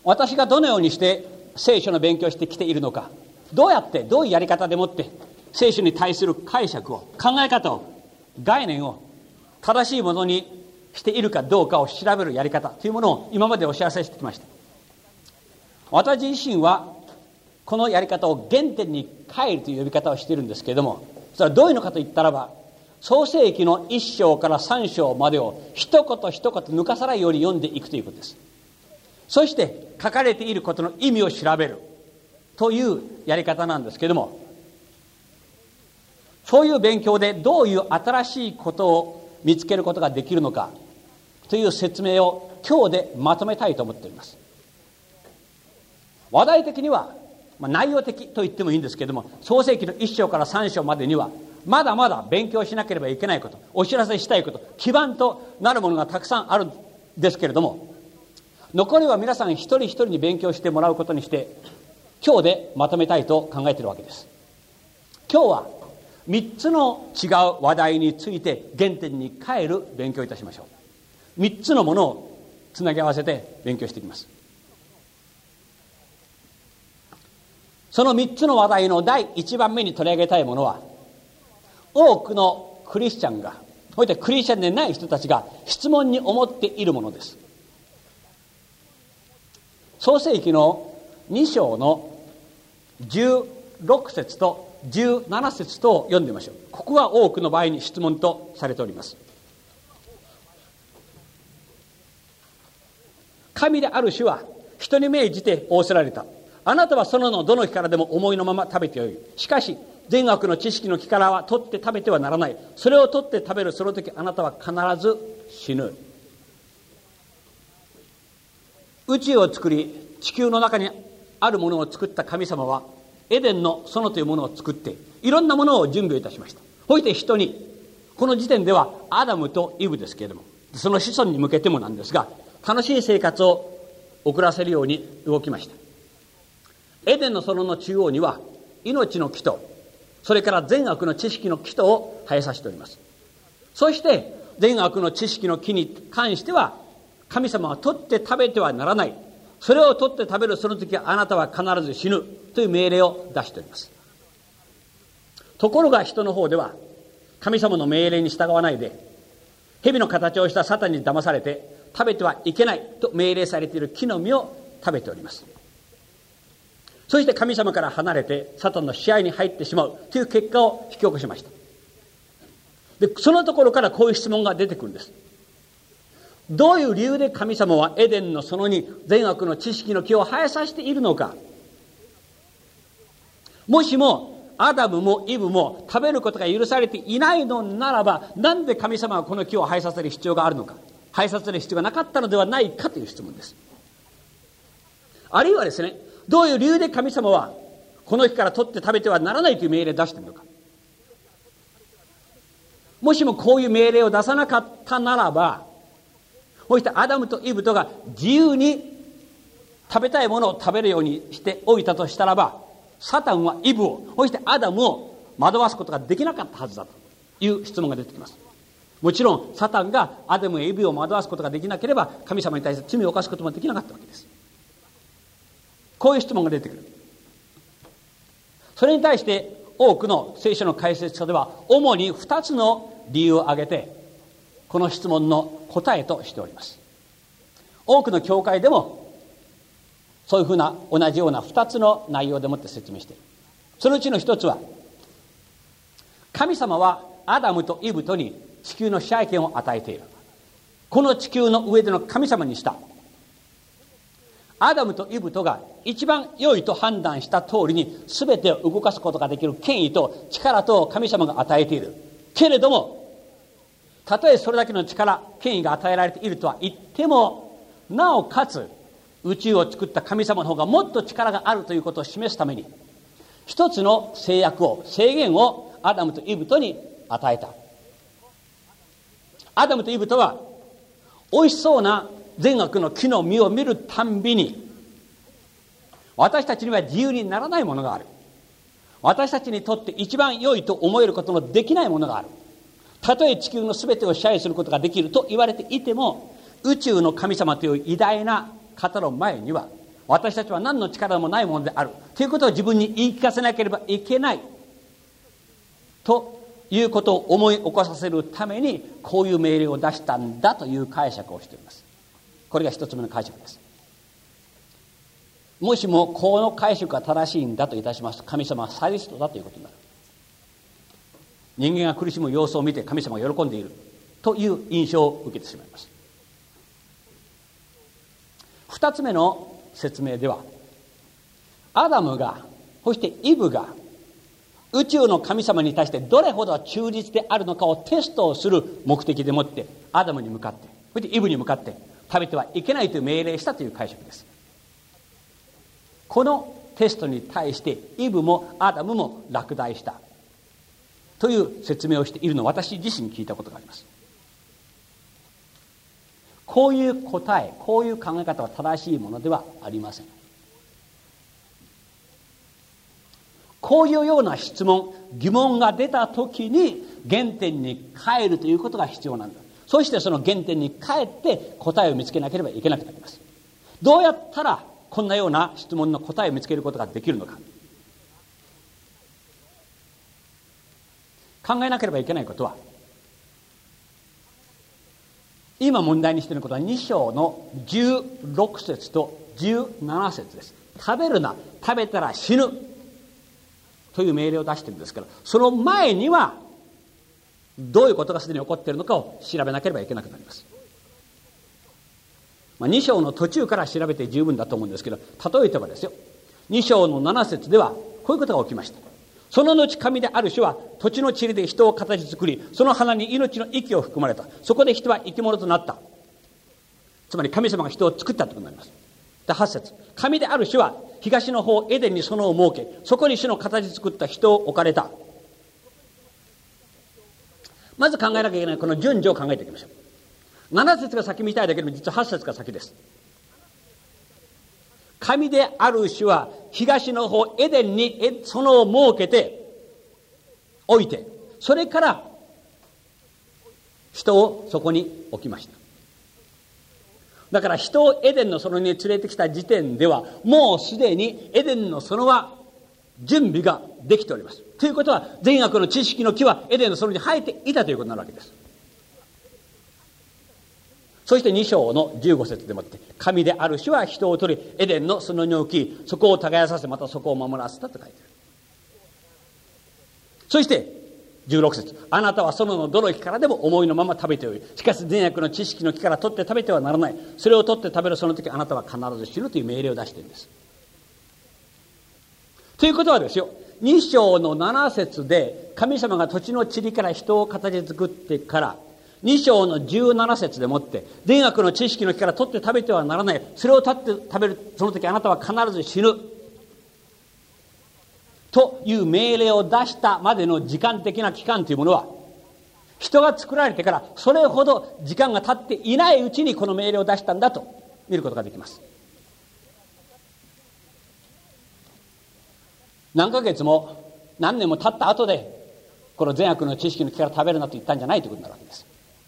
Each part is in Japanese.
私がどのようにして聖書の勉強をしてきているのか、どうやってどういうやり方でもって聖書に対する解釈を、考え方を、概念を正しいものにしているかどうかを調べるやり方というものを今までお知らせしてきました。私自身はこのやり方を原点に帰るという呼び方をしているんですけれども、それはどういうのかといったらば、創世記の1章から3章までを一言一言抜かさないように読んでいくということです。そして書かれていることの意味を調べるというやり方なんですけれども、そういう勉強でどういう新しいことを見つけることができるのかという説明を今日でまとめたいと思っております。話題的には、内容的と言ってもいいんですけれども、創世記の1章から3章までにはまだまだ勉強しなければいけないこと、お知らせしたいこと、基盤となるものがたくさんあるんですけれども、残りは皆さん一人一人に勉強してもらうことにして今日でまとめたいと考えているわけです。今日は3つの違う話題について原点に帰る勉強いたしましょう。3つのものをつなぎ合わせて勉強していきます。その3つの話題の第1番目に取り上げたいものは、多くのクリスチャンが、そしてクリスチャンでない人たちが質問に思っているものです。創世記の2章の16節と17節と読んでみましょう。ここは多くの場合に質問とされております。神である主は人に命じて仰せられた。あなたはそのどの木からでも思いのまま食べてよい。しかし善悪の知識の木からは取って食べてはならない。それを取って食べるその時あなたは必ず死ぬ。宇宙を作り地球の中にあるものを作った神様はエデンの園というものを作っていろんなものを準備いたしました。そして人に、この時点ではアダムとイブですけれども、その子孫に向けてもなんですが、楽しい生活を送らせるように動きました。エデンの園の中央には命の木と、それから善悪の知識の木とを生えさせております。そして善悪の知識の木に関しては神様は取って食べてはならない。それを取って食べるその時あなたは必ず死ぬという命令を出しております。ところが人の方では神様の命令に従わないで、蛇の形をしたサタンに騙されて食べてはいけないと命令されている木の実を食べております。そして神様から離れてサタンの支配に入ってしまうという結果を引き起こしました。で、そのところからこういう質問が出てくるんです。どういう理由で神様はエデンの園に善悪の知識の木を生えさせているのか。もしもアダムもイブも食べることが許されていないのならば、なんで神様はこの木を生えさせる必要があるのか、生えさせる必要がなかったのではないかという質問です。あるいはですね、どういう理由で神様はこの木から取って食べてはならないという命令を出しているのか。もしもこういう命令を出さなかったならば、そしてアダムとイブとが自由に食べたいものを食べるようにしておいたとしたらば、サタンはイブを、そしてアダムを惑わすことができなかったはずだという質問が出てきます。もちろんサタンがアダムやイブを惑わすことができなければ、神様に対して罪を犯すこともできなかったわけです。こういう質問が出てくる。それに対して多くの聖書の解説書では主に2つの理由を挙げてこの質問の答えとしております。多くの教会でもそういうふうな同じような2つの内容でもって説明している。そのうちの1つは、神様はアダムとイブとに地球の支配権を与えている。この地球の上での神様にしたアダムとイブとが一番良いと判断した通りに全てを動かすことができる権威と力と神様が与えているけれども、たとえそれだけの力権威が与えられているとは言っても、なおかつ宇宙を作った神様の方がもっと力があるということを示すために一つの制限をアダムとイブとに与えた。アダムとイブとは美味しそうな善悪の木の実を見るたんびに、私たちには自由にならないものがある。私たちにとって一番良いと思えることのできないものがある。たとえ地球のすべてを支配することができると言われていても、宇宙の神様という偉大な方の前には私たちは何の力もないものであるということを自分に言い聞かせなければいけないということを思い起こさせるために、こういう命令を出したんだという解釈をしています。これが一つ目の解釈です。もしもこの解釈が正しいんだといたしますと、神様はサディストだということになる。人間が苦しむ様子を見て神様が喜んでいるという印象を受けてしまいます。二つ目の説明では、アダムが、そしてイブが宇宙の神様に対してどれほど忠実であるのかをテストをする目的でもって、アダムに向かって、そしてイブに向かって食べてはいけないという命令したという解釈です。このテストに対してイブもアダムも落第したという説明をしているのを私自身聞いたことがあります。こういう答え、こういう考え方は正しいものではありません。こういうような質問、疑問が出たときに原点に帰るということが必要なんだ。そしてその原点に帰って答えを見つけなければいけなくなります。どうやったらこんなような質問の答えを見つけることができるのか。考えなければいけないことは、今問題にしていることは2章の16節と17節です。食べるな、食べたら死ぬという命令を出しているんですから、その前にはどういうことがすでに起こっているのかを調べなければいけなくなります。2章の途中から調べて十分だと思うんですけど、例えてはですよ、2章の7節ではこういうことが起きました。その後神である主は土地の塵で人を形作り、その花に命の息を含まれた。そこで人は生き物となった。つまり神様が人を作ったということになります。で、8節、神である主は東の方エデンに園を設け、そこに主の形作った人を置かれた。まず考えなきゃいけないこの順序を考えていきましょう。7節が先みたいだけど、実は8節が先です。神である主は東の方エデンに園を設けておいて、それから人をそこに置きました。だから人をエデンの園に連れてきた時点では、もうすでにエデンの園は準備ができております。ということは、善悪の知識の木はエデンの園に生えていたということになるわけです。そして2章の15節でもって、神である主は人を取りエデンの園に置き、そこを耕させ、またそこを守らせたと書いてある。そして16節、あなたは園のどの木からでも思いのまま食べており、しかし善悪の知識の木から取って食べてはならない。それを取って食べるその時、あなたは必ず死ぬという命令を出しているんです。ということはですよ、2章の7節で神様が土地の塵から人を形作ってから、2章の17節でもって善悪の知識の木から取って食べてはならない。それを取って食べるその時、あなたは必ず死ぬという命令を出したまでの時間的な期間というものは、人が作られてからそれほど時間が経っていないうちにこの命令を出したんだと見ることができます。何ヶ月も何年も経った後でこの善悪の知識の木から食べるなと言ったんじゃないということになるわけです。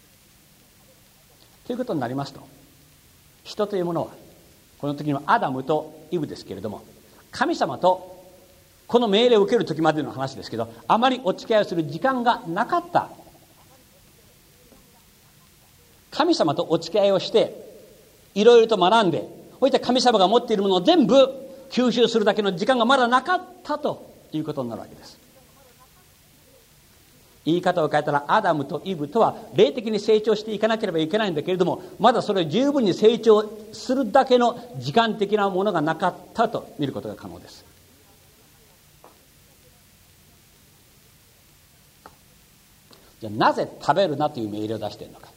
ということになりますと、人というものはこの時にはアダムとイブですけれども、神様とこの命令を受ける時までの話ですけど、あまりお付き合いをする時間がなかった。神様とお付き合いをしていろいろと学んで、こういった神様が持っているものを全部吸収するだけの時間がまだなかったということになるわけです。言い方を変えたら、アダムとイブとは霊的に成長していかなければいけないんだけれども、まだそれを十分に成長するだけの時間的なものがなかったと見ることが可能です。じゃあなぜ食べるなという命令を出しているのか。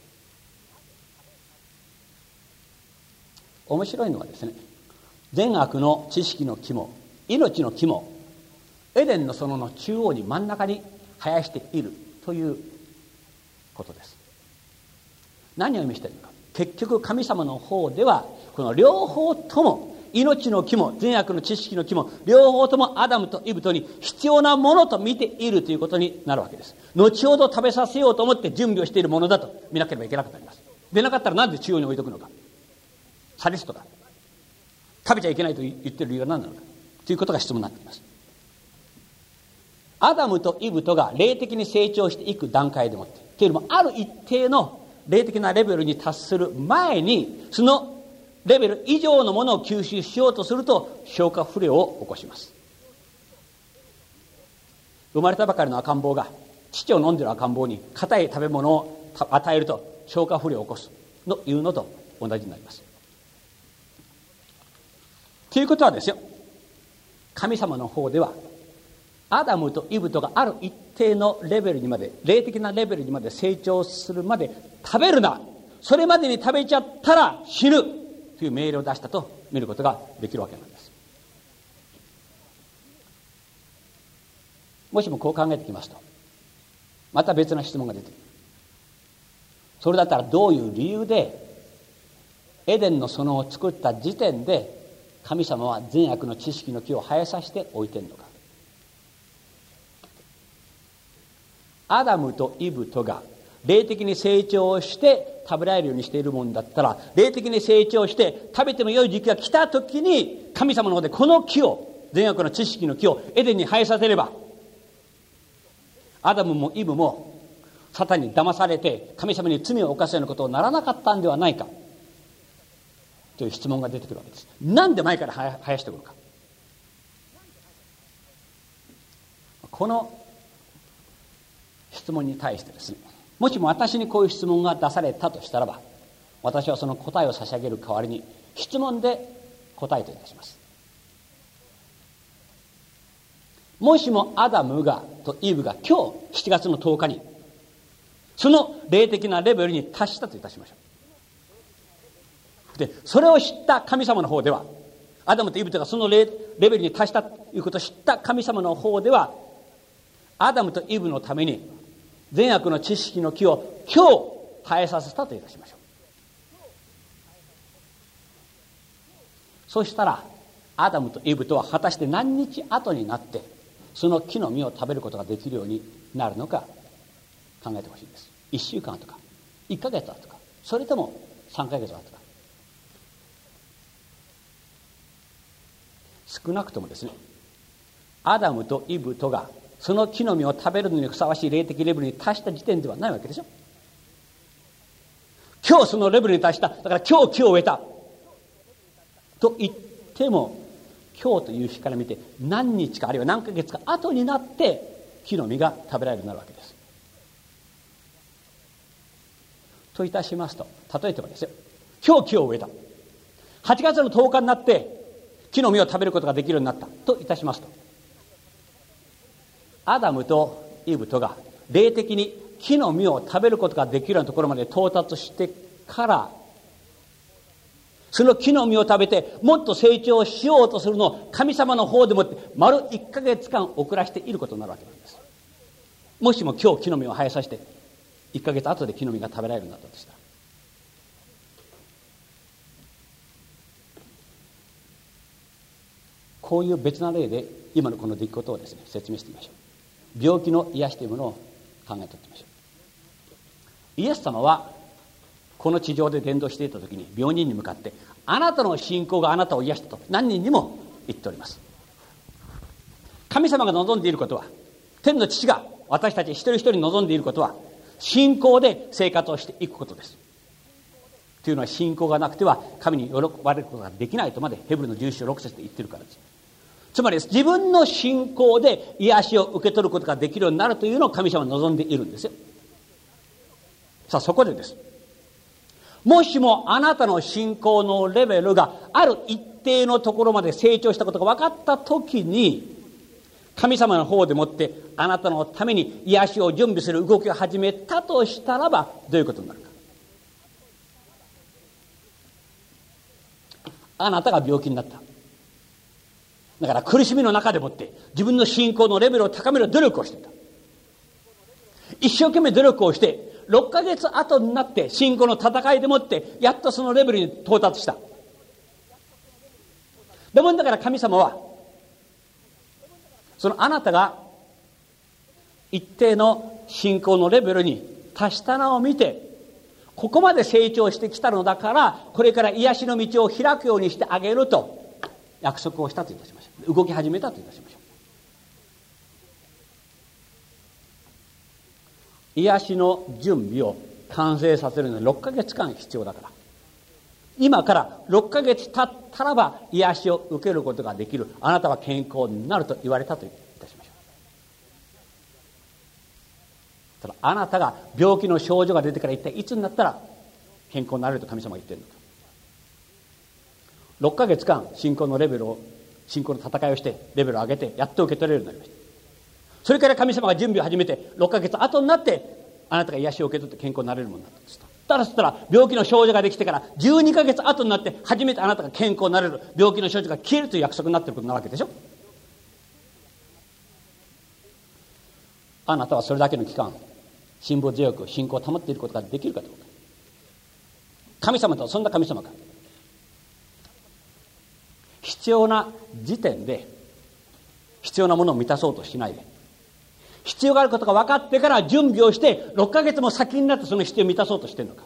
面白いのはですね、善悪の知識の木も命の木もエデンの園の中央に真ん中に生やしているということです。何を意味しているのか。結局神様の方ではこの両方とも、命の木も善悪の知識の木も両方ともアダムとイブとに必要なものと見ているということになるわけです。後ほど食べさせようと思って準備をしているものだと見なければいけなくなります。でなかったらなんで中央に置いとくのか。サディストだ。 食べちゃいけないと言ってる理由は何なのかということが質問になっています。アダムとイブとが霊的に成長していく段階でもってというよりもある一定の霊的なレベルに達する前にそのレベル以上のものを吸収しようとすると消化不良を起こします。生まれたばかりの赤ん坊が乳を飲んでいる赤ん坊に硬い食べ物を与えると消化不良を起こすのいうのと同じになります。ということはですよ、神様の方ではアダムとイブとがある一定のレベルにまで、霊的なレベルにまで成長するまで食べるな、それまでに食べちゃったら死ぬという命令を出したと見ることができるわけなんです。もしもこう考えてきますと、また別な質問が出てくる。それだったらどういう理由でエデンの園を作った時点で神様は善悪の知識の木を生えさせておいてるのか。アダムとイブとが霊的に成長して食べられるようにしているもんだったら、霊的に成長して食べても良い時期が来た時に神様の方でこの木を、善悪の知識の木をエデンに生えさせれば、アダムもイブもサタンに騙されて神様に罪を犯すようなことにならなかったんではないかという質問が出てくるわけです。なんで前から生やしてくるか。この質問に対してですね、もしも私にこういう質問が出されたとしたらば、私はその答えを差し上げる代わりに質問で答えといたします。もしもアダムとイブが今日7月の10日にその霊的なレベルに達したといたしましょう。でそれを知った神様の方では、アダムとイブとがそのレベルに達したということを知った神様の方では、アダムとイブのために善悪の知識の木を今日生えさせたといたしましょう。そうしたらアダムとイブとは果たして何日後になってその木の実を食べることができるようになるのか考えてほしいです。1週間とか1ヶ月だとか、それとも3ヶ月だとか。少なくともですね、アダムとイブとがその木の実を食べるのにふさわしい霊的レベルに達した時点ではないわけでしょ。今日そのレベルに達した、だから今日木を植えたと言っても、今日という日から見て何日かあるいは何ヶ月か後になって木の実が食べられるようになるわけです。といたしますと、例えばですよ、今日木を植えた、8月の10日になって木の実を食べることができるようになったといたしますと、アダムとイブとが霊的に木の実を食べることができるようなところまで到達してから、その木の実を食べてもっと成長しようとするのを神様の方でもって丸1ヶ月間遅らせていることになるわけなんです。もしも今日木の実を生えさせて1ヶ月後で木の実が食べられるようになったとしたら、こういう別な例で今のこの出来事をですね説明してみましょう。病気の癒しというものを考えておきましょう。イエス様はこの地上で伝道していた時に病人に向かって、あなたの信仰があなたを癒したと何人にも言っております。神様が望んでいることは、天の父が私たち一人一人望んでいることは、信仰で生活をしていくことです。というのは、信仰がなくては神に喜ばれることができないとまでヘブルの11章6節で言ってるからです。つまり自分の信仰で癒しを受け取ることができるようになるというのを神様は望んでいるんですよ。さあそこでです、もしもあなたの信仰のレベルがある一定のところまで成長したことが分かったときに、神様の方でもってあなたのために癒しを準備する動きを始めたとしたらば、どういうことになるか。あなたが病気になった。だから苦しみの中でもって自分の信仰のレベルを高める努力をしていた。一生懸命努力をして6ヶ月後になって信仰の戦いでもってやっとそのレベルに到達した。でもだから神様はそのあなたが一定の信仰のレベルに達したのを見て、ここまで成長してきたのだからこれから癒しの道を開くようにしてあげると約束をしたといたしましょう。動き始めたといたしましょう。癒しの準備を完成させるのに6ヶ月間必要だから、今から6ヶ月経ったらば癒しを受けることができる、あなたは健康になると言われたといたしましょう。ただあなたが病気の症状が出てから一体いつになったら健康になれると神様は言っているのか。6ヶ月間信仰の戦いをしてレベルを上げてやっと受け取れるようになりました。それから神様が準備を始めて6ヶ月後になってあなたが癒しを受け取って健康になれるものになったんです。そしたら病気の症状ができてから12ヶ月後になって初めてあなたが健康になれる、病気の症状が消えるという約束になっていることなわけでしょ。あなたはそれだけの期間辛抱強く信仰を保っていることができるかどうか。神様とはそんな神様か。必要な時点で必要なものを満たそうとしないで、必要があることが分かってから準備をして6ヶ月も先になってその必要を満たそうとしているのか。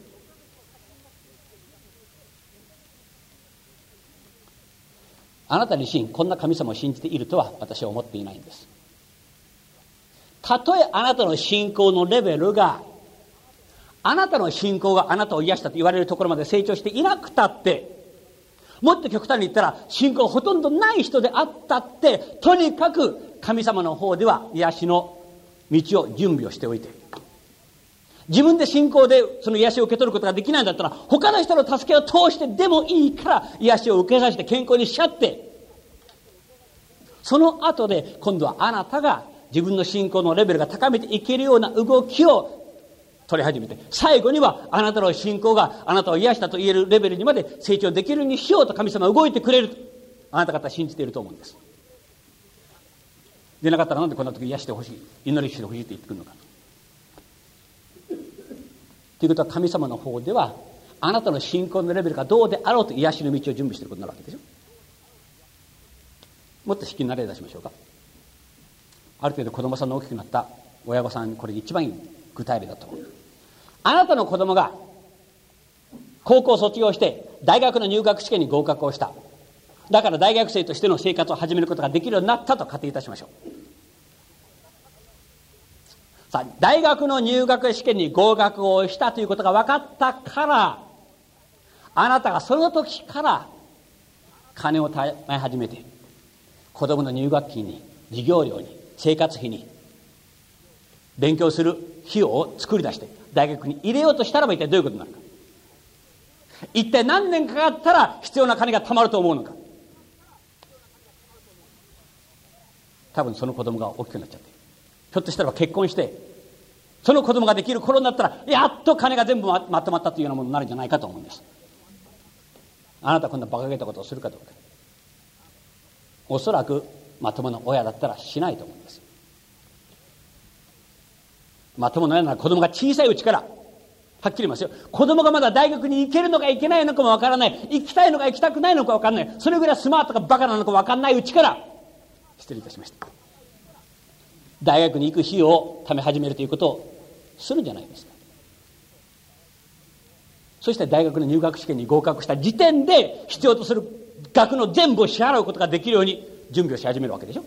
あなた自身こんな神様を信じているとは私は思っていないんです。たとえあなたの信仰のレベルが、あなたの信仰があなたを癒したと言われるところまで成長していなくたって、もっと極端に言ったら信仰ほとんどない人であったって、とにかく神様の方では癒しの道を準備をしておいて、自分で信仰でその癒しを受け取ることができないんだったら他の人の助けを通してでもいいから癒しを受けさせて健康にしちゃって、その後で今度はあなたが自分の信仰のレベルが高めていけるような動きを取り始めて、最後にはあなたの信仰があなたを癒したと言えるレベルにまで成長できるようにしようと神様は動いてくれるとあなた方は信じていると思うんです。でなかったらなんでこんな時癒してほしい、祈りしてほしいって言ってくるのかということは、神様の方ではあなたの信仰のレベルがどうであろうと癒しの道を準備していることになるわけでしょ。もっと引き慣れ出しましょうか。ある程度子供さんの大きくなった親御さん、これ一番具体例だと思う。あなたの子供が高校を卒業して大学の入学試験に合格をした。だから大学生としての生活を始めることができるようになったと仮定いたしましょう。さあ、大学の入学試験に合格をしたということが分かったから、あなたがその時から金を貯め始めて、子供の入学金に授業料に生活費に勉強する費用を作り出して大学に入れようとしたらば、一体どういうことになるか。一体何年かかったら必要な金が貯まると思うのか。多分その子供が大きくなっちゃって、ひょっとしたら結婚してその子供ができる頃になったらやっと金が全部まとまったというようなものになるんじゃないかと思うんです。あなたこんな馬鹿げたことをするかどうか。おそらくまともな親だったらしないと思うんです。まともな親なら子供が小さいうちから、はっきり言いますよ、子供がまだ大学に行けるのか行けないのかもわからない、行きたいのか行きたくないのかわからない、それぐらいスマートかバカなのかわからないうちから、失礼いたしました、大学に行く費用を貯め始めるということをするんじゃないですか。そして大学の入学試験に合格した時点で必要とする額の全部を支払うことができるように準備をし始めるわけでしょ。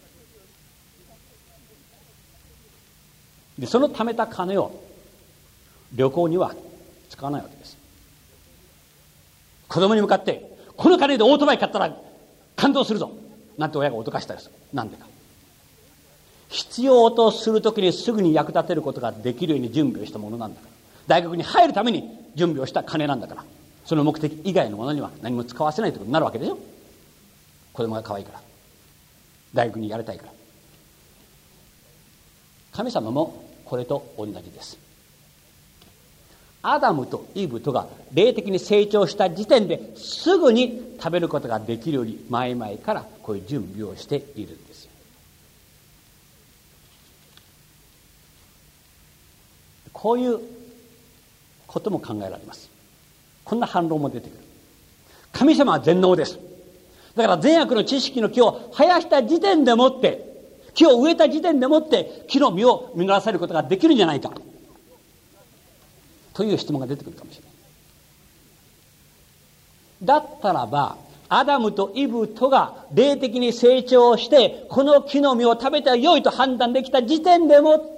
でその貯めた金を旅行には使わないわけです。子供に向かってこの金でオートバイ買ったら感動するぞなんて親が脅かしたりする。なんでか、必要とするときにすぐに役立てることができるように準備をしたものなんだから。大学に入るために準備をした金なんだから、その目的以外のものには何も使わせないということになるわけでしょ。子供が可愛いから、大学にやりたいから。神様もこれと同じです。アダムとイブとが霊的に成長した時点ですぐに食べることができるように前々からこういう準備をしているんですよ。こういうことも考えられます。こんな反論も出てくる。神様は全能です。だから善悪の知識の木を生やした時点でもって、木を植えた時点でもって木の実を実らせることができるんじゃないかという質問が出てくるかもしれない。だったらばアダムとイブとが霊的に成長して、この木の実を食べては良いと判断できた時点でもって、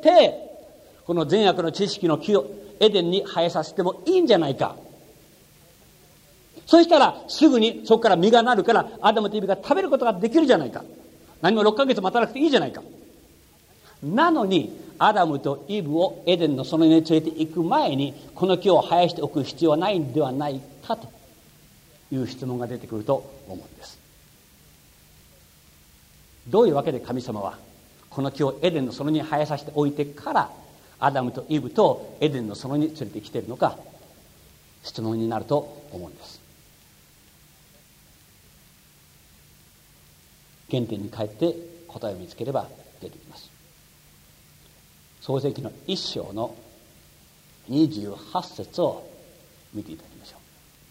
この善悪の知識の木をエデンに生えさせてもいいんじゃないか。そしたらすぐにそこから実がなるから、アダムとイブが食べることができるじゃないか。何も6ヶ月待たなくていいじゃないか。なのにアダムとイブをエデンの園に連れて行く前に、この木を生やしておく必要はないんではないかという質問が出てくると思うんです。どういうわけで神様はこの木をエデンの園に生えさせておいてからアダムとイブとエデンの園に連れてきているのか、質問になると思うんです。原点に帰って答えを見つければ出てきます。創世記の1章の28節を見ていただきましょ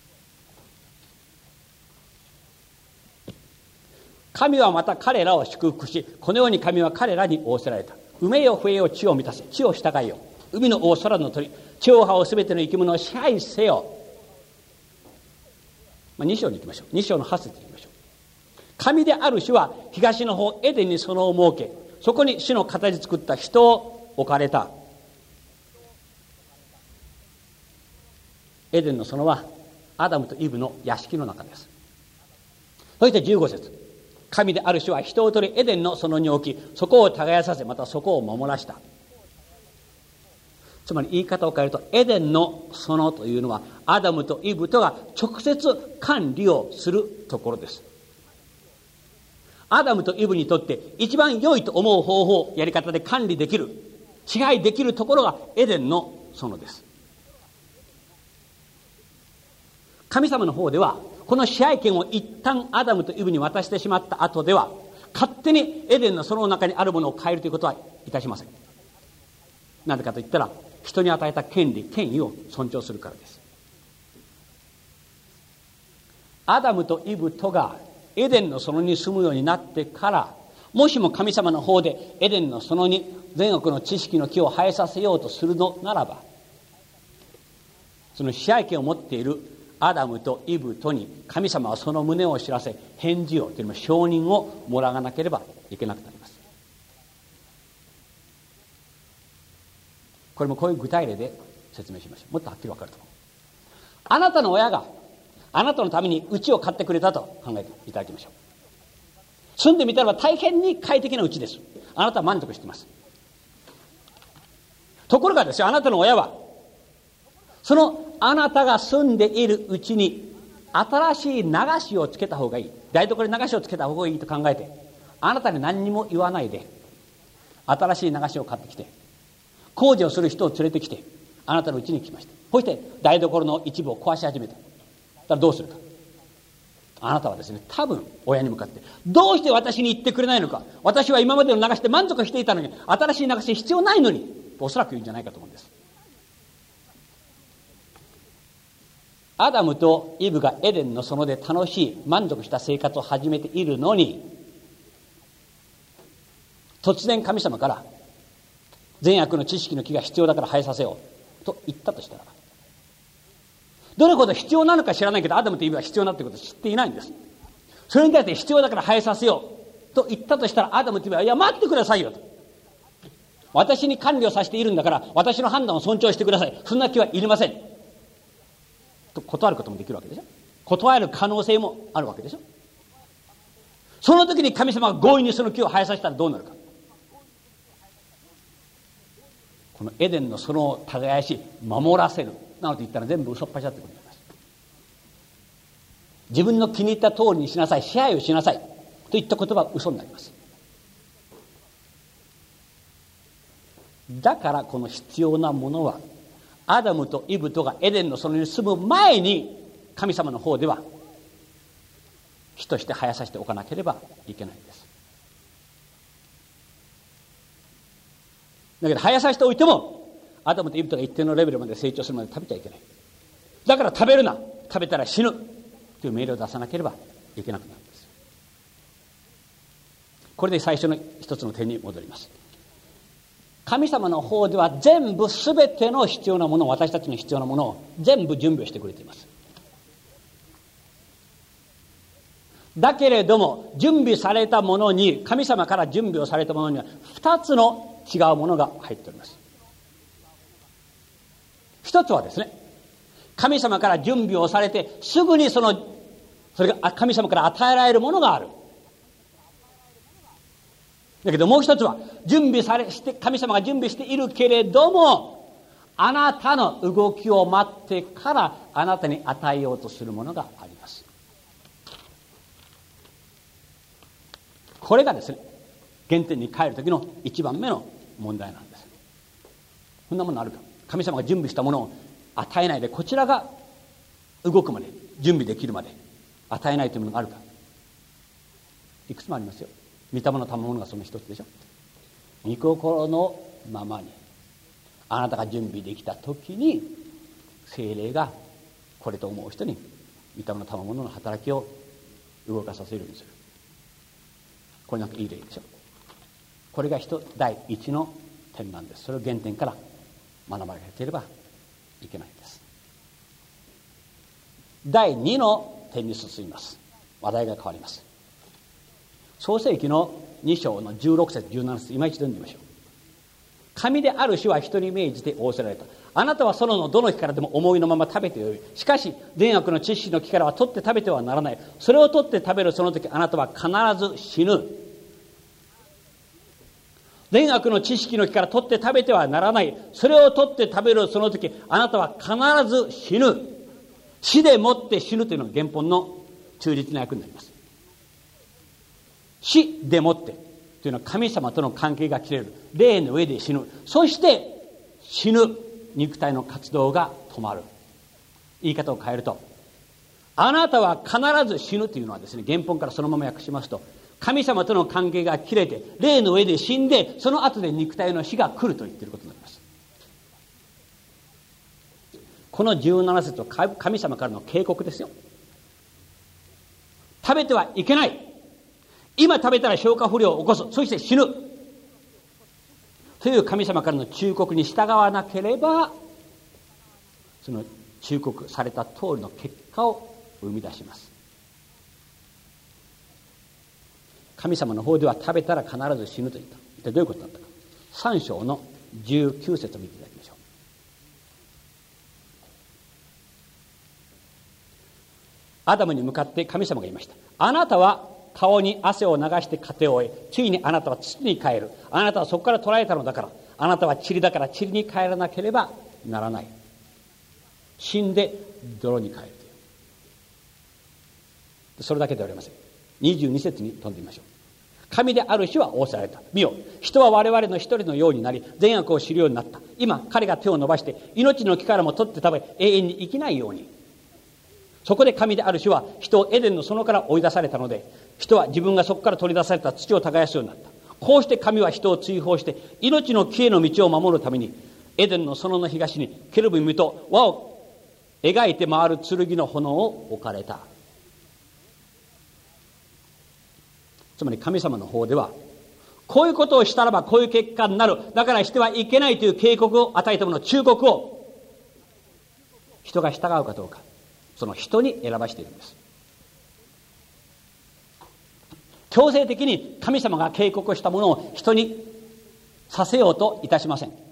う。神はまた彼らを祝福し、このように神は彼らに仰せられた。埋めよ増えよ地を満たせ、地を従えよ。海の王空の鳥、地を這うすべての生き物を支配せよ。2章に行きましょう。2章の8節に行きましょう。神である主は東の方エデンに園を設け、そこに主の形作った人を置かれた。エデンの園はアダムとイブの屋敷の中です。そして15節、神である主は人を取りエデンの園に置き、そこを耕させ、またそこを守らした。つまり言い方を変えると、エデンの園というのはアダムとイブとが直接管理をするところです。アダムとイブにとって一番良いと思う方法、やり方で管理できる、支配できるところがエデンの園です。神様の方ではこの支配権を一旦アダムとイブに渡してしまった後では、勝手にエデンの園の中にあるものを変えるということはいたしません。なぜかといったら、人に与えた権利権威を尊重するからです。アダムとイブとがエデンの園に住むようになってから、もしも神様の方でエデンの園に善悪の知識の木を生えさせようとするのならば、その支配権を持っているアダムとイブとに神様はその旨を知らせ、返事をというのも承認をもらわなければいけなくなります。これもこういう具体例で説明しましょう。もっとはっきり分かると思う。あなたの親があなたのために家を買ってくれたと考えていただきましょう。住んでみたら大変に快適な家です。あなたは満足しています。ところがですよ、あなたの親はそのあなたが住んでいるうちに新しい流しをつけた方がいい、台所に流しをつけた方がいいと考えて、あなたに何にも言わないで新しい流しを買ってきて、工事をする人を連れてきてあなたのうちに来ました。そして台所の一部を壊し始めた。だからどうするか。あなたはですね、多分親に向かって、どうして私に言ってくれないのか、私は今までの流しで満足していたのに新しい流し必要ないのに、おそらく言うんじゃないかと思うんです。アダムとイブがエデンの園で楽しい満足した生活を始めているのに、突然神様から善悪の知識の木が必要だから生えさせようと言ったとしたらば、どれほど必要なのか知らないけど、アダムとイブは必要なってことを知っていないんです。それに対して必要だから生えさせようと言ったとしたら、アダムとイブは、いや待ってくださいよと、私に管理をさせているんだから私の判断を尊重してください、そんな気はいりませんと断ることもできるわけでしょ。断る可能性もあるわけでしょ。その時に神様が強引にその木を生えさせたらどうなるか。このエデンの園を耕し守らせるなどと言ったら全部嘘っぱちだってことになります。自分の気に入った通りにしなさい、支配をしなさいといった言葉は嘘になります。だからこの必要なものは、アダムとイブとがエデンの園に住む前に神様の方では木として生やさせておかなければいけないんです。だけど生やさせておいてもアダムとイブとが一定のレベルまで成長するまで食べちゃいけない。だから食べるな、食べたら死ぬという命令を出さなければいけなくなるんです。これで最初の一つの点に戻ります。神様の方では全部全ての必要なものを、私たちの必要なものを全部準備をしてくれています。 だけれども準備されたものに、神様から準備をされたものには2つの違うものが入っております。一つはですね、神様から準備をされてすぐにそれが神様から与えられるものがある。だけどもう一つは神様が準備しているけれども、あなたの動きを待ってからあなたに与えようとするものがあります。これがですね、原点に帰る時の一番目の問題なんです。こんなものあるか。神様が準備したものを与えないで、こちらが動くまで、準備できるまで与えないというものがあるか。いくつもありますよ。御霊の賜物がその一つでしょ。御心のままにあなたが準備できた時に、聖霊がこれと思う人に御霊の賜物の働きを動かさせるようにする。これなんかいい例でしょ。これが第一の点なんです。それを原点から学ばれていればいけないんです。第二の点に進みます。話題が変わります。創世記の2章の16節17節、今一度読んでみましょう。神である主は人に命じて仰せられた。あなたは園のどの木からでも思いのまま食べてよい。しかし善悪の知識の木からは取って食べてはならない。それを取って食べるその時、あなたは必ず死ぬ。善悪の知識の木から取って食べてはならない。それを取って食べるその時、あなたは必ず死ぬ。死でもって死ぬというのが原本の忠実な訳になります。死でもってというのは神様との関係が切れる。霊の上で死ぬ。そして死ぬ。肉体の活動が止まる。言い方を変えると、あなたは必ず死ぬというのはですね、原本からそのまま訳しますと、神様との関係が切れて霊の上で死んで、その後で肉体の死が来ると言っていることになります。この17節は神様からの警告ですよ。食べてはいけない。今食べたら消化不良を起こす。そして死ぬ。という神様からの忠告に従わなければ、その忠告された通りの結果を生み出します。神様の方では食べたら必ず死ぬと言った。一体どういうことだったか。3章の19節を見ていただきましょう。アダムに向かって神様が言いました。あなたは顔に汗を流して糧を終え、ついにあなたは土に帰る。あなたはそこから捕らえたのだから。あなたは塵だから塵に帰らなければならない。死んで泥に帰るという。それだけではありません。22節に飛んでみましょう。神である主は仰せられた。見よ、人は我々の一人のようになり、善悪を知るようになった。今彼が手を伸ばして命の木からも取って食べ、永遠に生きないように。そこで神である主は人をエデンの園から追い出されたので、人は自分がそこから取り出された土を耕すようになった。こうして神は人を追放して命の木への道を守るために、エデンの園の東にケルビムと輪を描いて回る剣の炎を置かれた。つまり神様の方では、こういうことをしたらばこういう結果になる。だからしてはいけないという警告を与えたもの、忠告を人が従うかどうか、その人に選ばしているんです。強制的に神様が警告したものを人にさせようといたしません。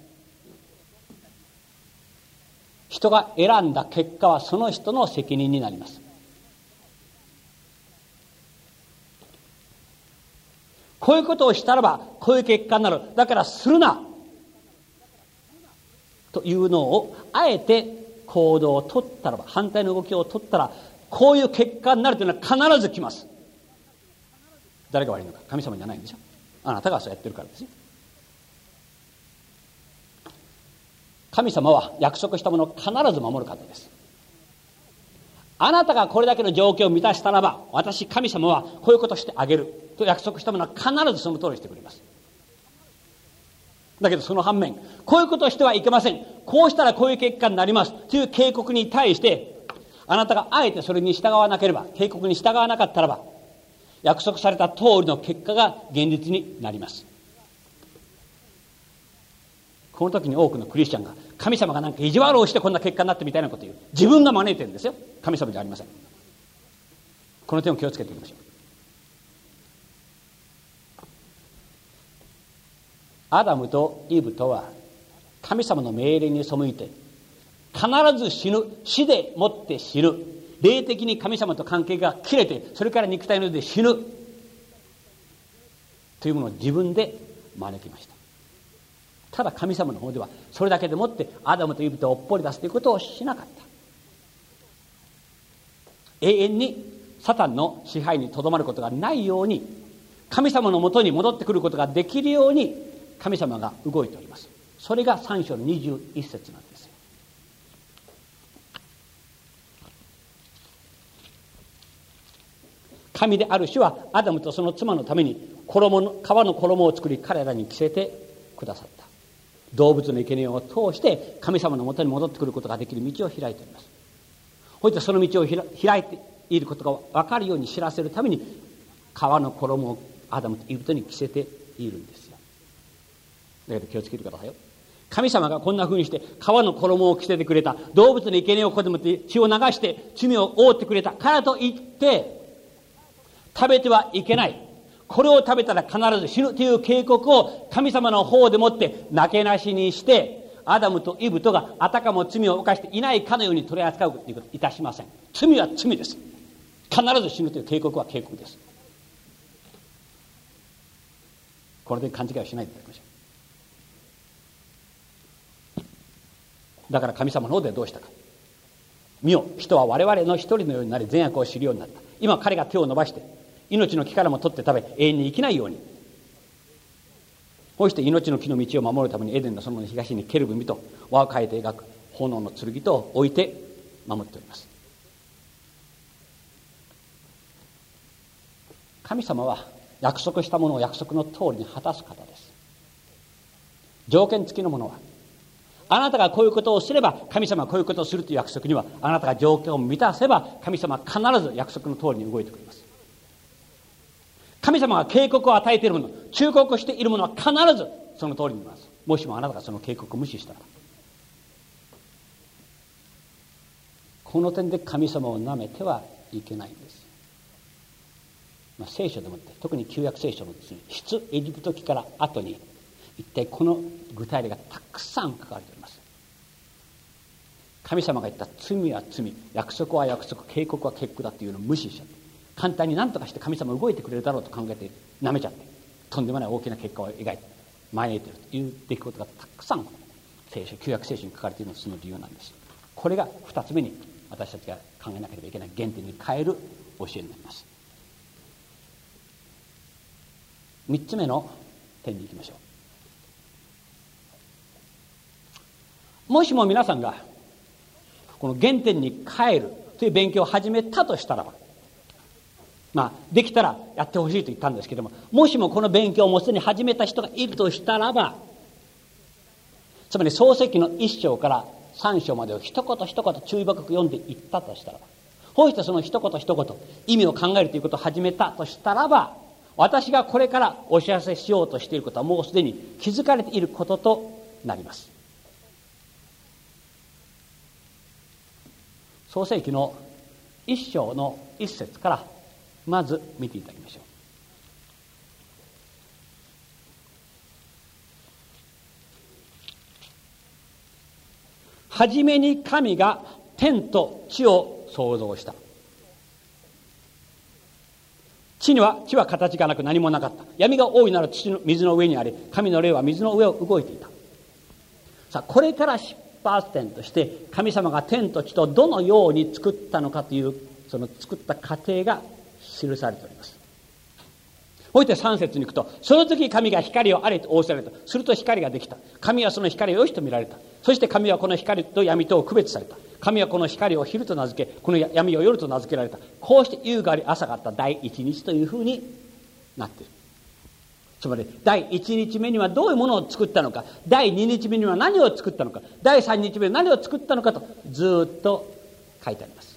人が選んだ結果はその人の責任になります。こういうことをしたらばこういう結果になる。だからするなというのをあえて行動を取ったらば、反対の動きを取ったらこういう結果になるというのは必ず来ます。誰が悪いのか。神様じゃないんでしょ。あなたがそうやってるからですよ。神様は約束したものを必ず守る方です。あなたがこれだけの条件を満たしたらば、私神様はこういうことをしてあげると約束したものは必ずその通りにしてくれます。だけどその反面、こういうことをしてはいけません、こうしたらこういう結果になりますという警告に対して、あなたがあえてそれに従わなければ、警告に従わなかったらば、約束された通りの結果が現実になります。この時に多くのクリスチャンが、神様がなんか意地悪をしてこんな結果になってみたいなことを言う。自分が招いてるんですよ。神様じゃありません。この点を気をつけていきましょう。 アダムとイブとは神様の命令に背いて必ず死ぬ、死でもって死ぬ、霊的に神様と関係が切れて、それから肉体の上で死ぬというものを自分で招きました。ただ神様の方ではそれだけでもってアダムとイブとをおっぽり出すということをしなかった。永遠にサタンの支配にとどまることがないように、神様のもとに戻ってくることができるように神様が動いております。それが3章の21節なんですよ。神である主はアダムとその妻のために皮の衣を作り彼らに着せてくださった。動物の生贄を通して神様のもとに戻ってくることができる道を開いております。そしてその道を開いていることが分かるように知らせるために皮の衣をアダムとイブとに着せているんですよ。だけど気をつけてくださいよ。神様がこんな風にして皮の衣を着せてくれた、動物の生贄をここでもって血を流して罪を覆ってくれたからといって食べてはいけない、これを食べたら必ず死ぬという警告を神様の方でもってなけなしにして、アダムとイブとがあたかも罪を犯していないかのように取り扱うということをいたしません。罪は罪です。必ず死ぬという警告は警告です。これで勘違いをしないでいただきましょう。だから神様の方でどうしたか。見よ、人は我々の一人のようになり善悪を知るようになった。今彼が手を伸ばして命の木からも取って食べ永遠に生きないように、こうして命の木の道を守るためにエデンの園の東にケルブミと輪を変えて描く炎の剣と置いて守っております。神様は約束したものを約束の通りに果たす方です。条件付きのものは、あなたがこういうことをすれば神様はこういうことをするという約束には、あなたが条件を満たせば神様は必ず約束の通りに動いてくれます。神様が警告を与えているもの、忠告しているものは必ずその通りになります。もしもあなたがその警告を無視したら、この点で神様を舐めてはいけないんです。聖書でもって、特に旧約聖書のですね、出エジプト記から後に一体この具体例がたくさん書かれております。神様が言った罪は罪、約束は約束、警告は警告だっていうのを無視しちゃって、簡単に何とかして神様動いてくれるだろうと考えて舐めちゃって、とんでもない大きな結果を描いて招いているという出来事がたくさん聖書、旧約聖書に書かれているのがその理由なんです。これが2つ目に私たちが考えなければいけない原点に変える教えになります。3つ目の点に行きましょう。もしも皆さんがこの原点に帰るという勉強を始めたとしたらば、できたらやってほしいと言ったんですけども、もしもこの勉強をもうすでに始めた人がいるとしたらば、つまり創世記の1章から3章までを一言一言注意深く読んでいったとしたらば、こうしてその一言一言意味を考えるということを始めたとしたらば、私がこれからお知らせしようとしていることはもうすでに気づかれていることとなります。創世記の1章の1節からまず見ていただきましょう。はじめに神が天と地を創造した。地は形がなく何もなかった。闇が大いなる水の上にあり、神の霊は水の上を動いていた。さあ、これから出発点として神様が天と地とどのように作ったのかという、その作った過程が記されております。そして3節に行くと、その時神が光をあれと仰せられた。すると光ができた。神はその光を良しと見られた。そして神はこの光と闇とを区別された。神はこの光を昼と名付け、この闇を夜と名付けられた。こうして夕があり朝があった第一日というふうになっている。つまり第1日目にはどういうものを作ったのか、第2日目には何を作ったのか、第3日目に何を作ったのかとずっと書いてあります。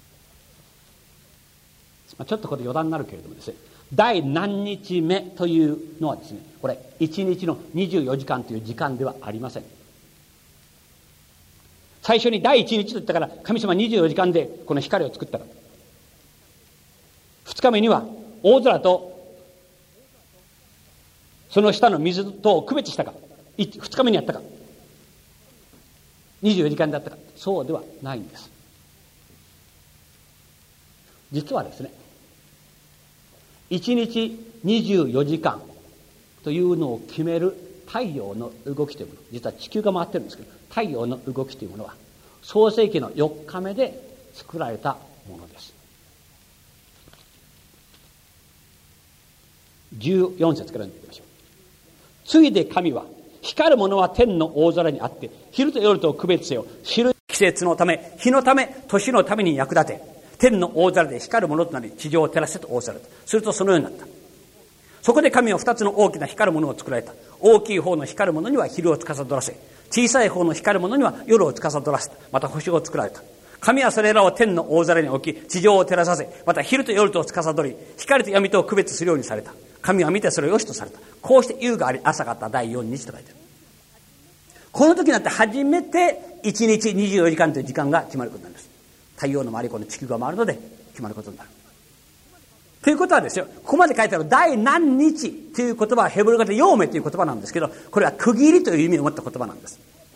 ちょっとこれ余談になるけれどもですね、第何日目というのはですね、これ1日の24時間という時間ではありません。最初に第1日と言ったから神様24時間でこの光を作ったら、2日目には大空とその下の水とを区別したか、2日目にやったか、24時間だったか、そうではないんです。実はですね、1日24時間というのを決める太陽の動きというもの、実は地球が回ってるんですけど、太陽の動きというものは創世記の4日目で作られたものです。14節から見てみましょう。ついで神は、光るものは天の大空にあって、昼と夜と区別せよ。昼、季節のため、日のため、年のために役立て、天の大空で光るものとなり、地上を照らせと仰せられた。するとそのようになった。そこで神は2つの大きな光るものを作られた。大きい方の光るものには昼を司らせ、小さい方の光るものには夜を司らせた。また星を作られた。神はそれらを天の大空に置き、地上を照らさせ、また昼と夜と司り、光と闇とを区別するようにされた。神は見てそれを良しとされた。こうして夕があり朝があった第4日と書いてある。この時になって初めて1日24時間という時間が決まることなんです。太陽の周り、この地球が回るので決まることになる。ということはですよ、ここまで書いてある第何日という言葉はヘブル語でヨーメという言葉なんですけど、これは区切りという意味を持った言葉なんです。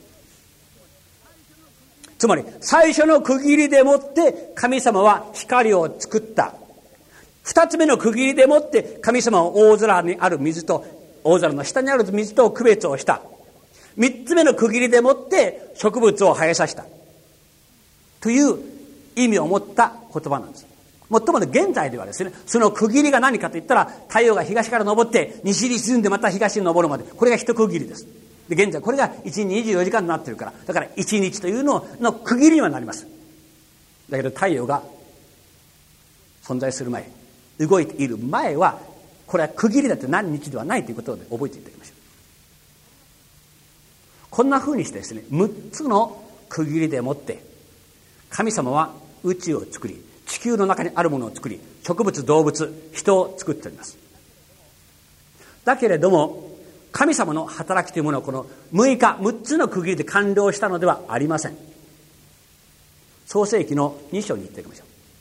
つまり最初の区切りでもって神様は光を作った。二つ目の区切りでもって神様は大空にある水と大空の下にある水と区別をした。三つ目の区切りでもって植物を生えさせたという意味を持った言葉なんです。もっとも現在ではですね、その区切りが何かといったら、太陽が東から昇って西に沈んでまた東に昇るまで、これが一区切りです。で、現在これが1日24時間になっているから、だから1日というの区切りにはなります。だけど太陽が存在する前、動いている前は、これは区切りだって何日ではないということで覚えていただきましょう。こんな風にしてですね、6つの区切りでもって神様は宇宙を作り、地球の中にあるものを作り、植物、動物、人を作っております。だけれども神様の働きというものをこの6つの区切りで完了したのではありません。創世記の2章に行っていきましょ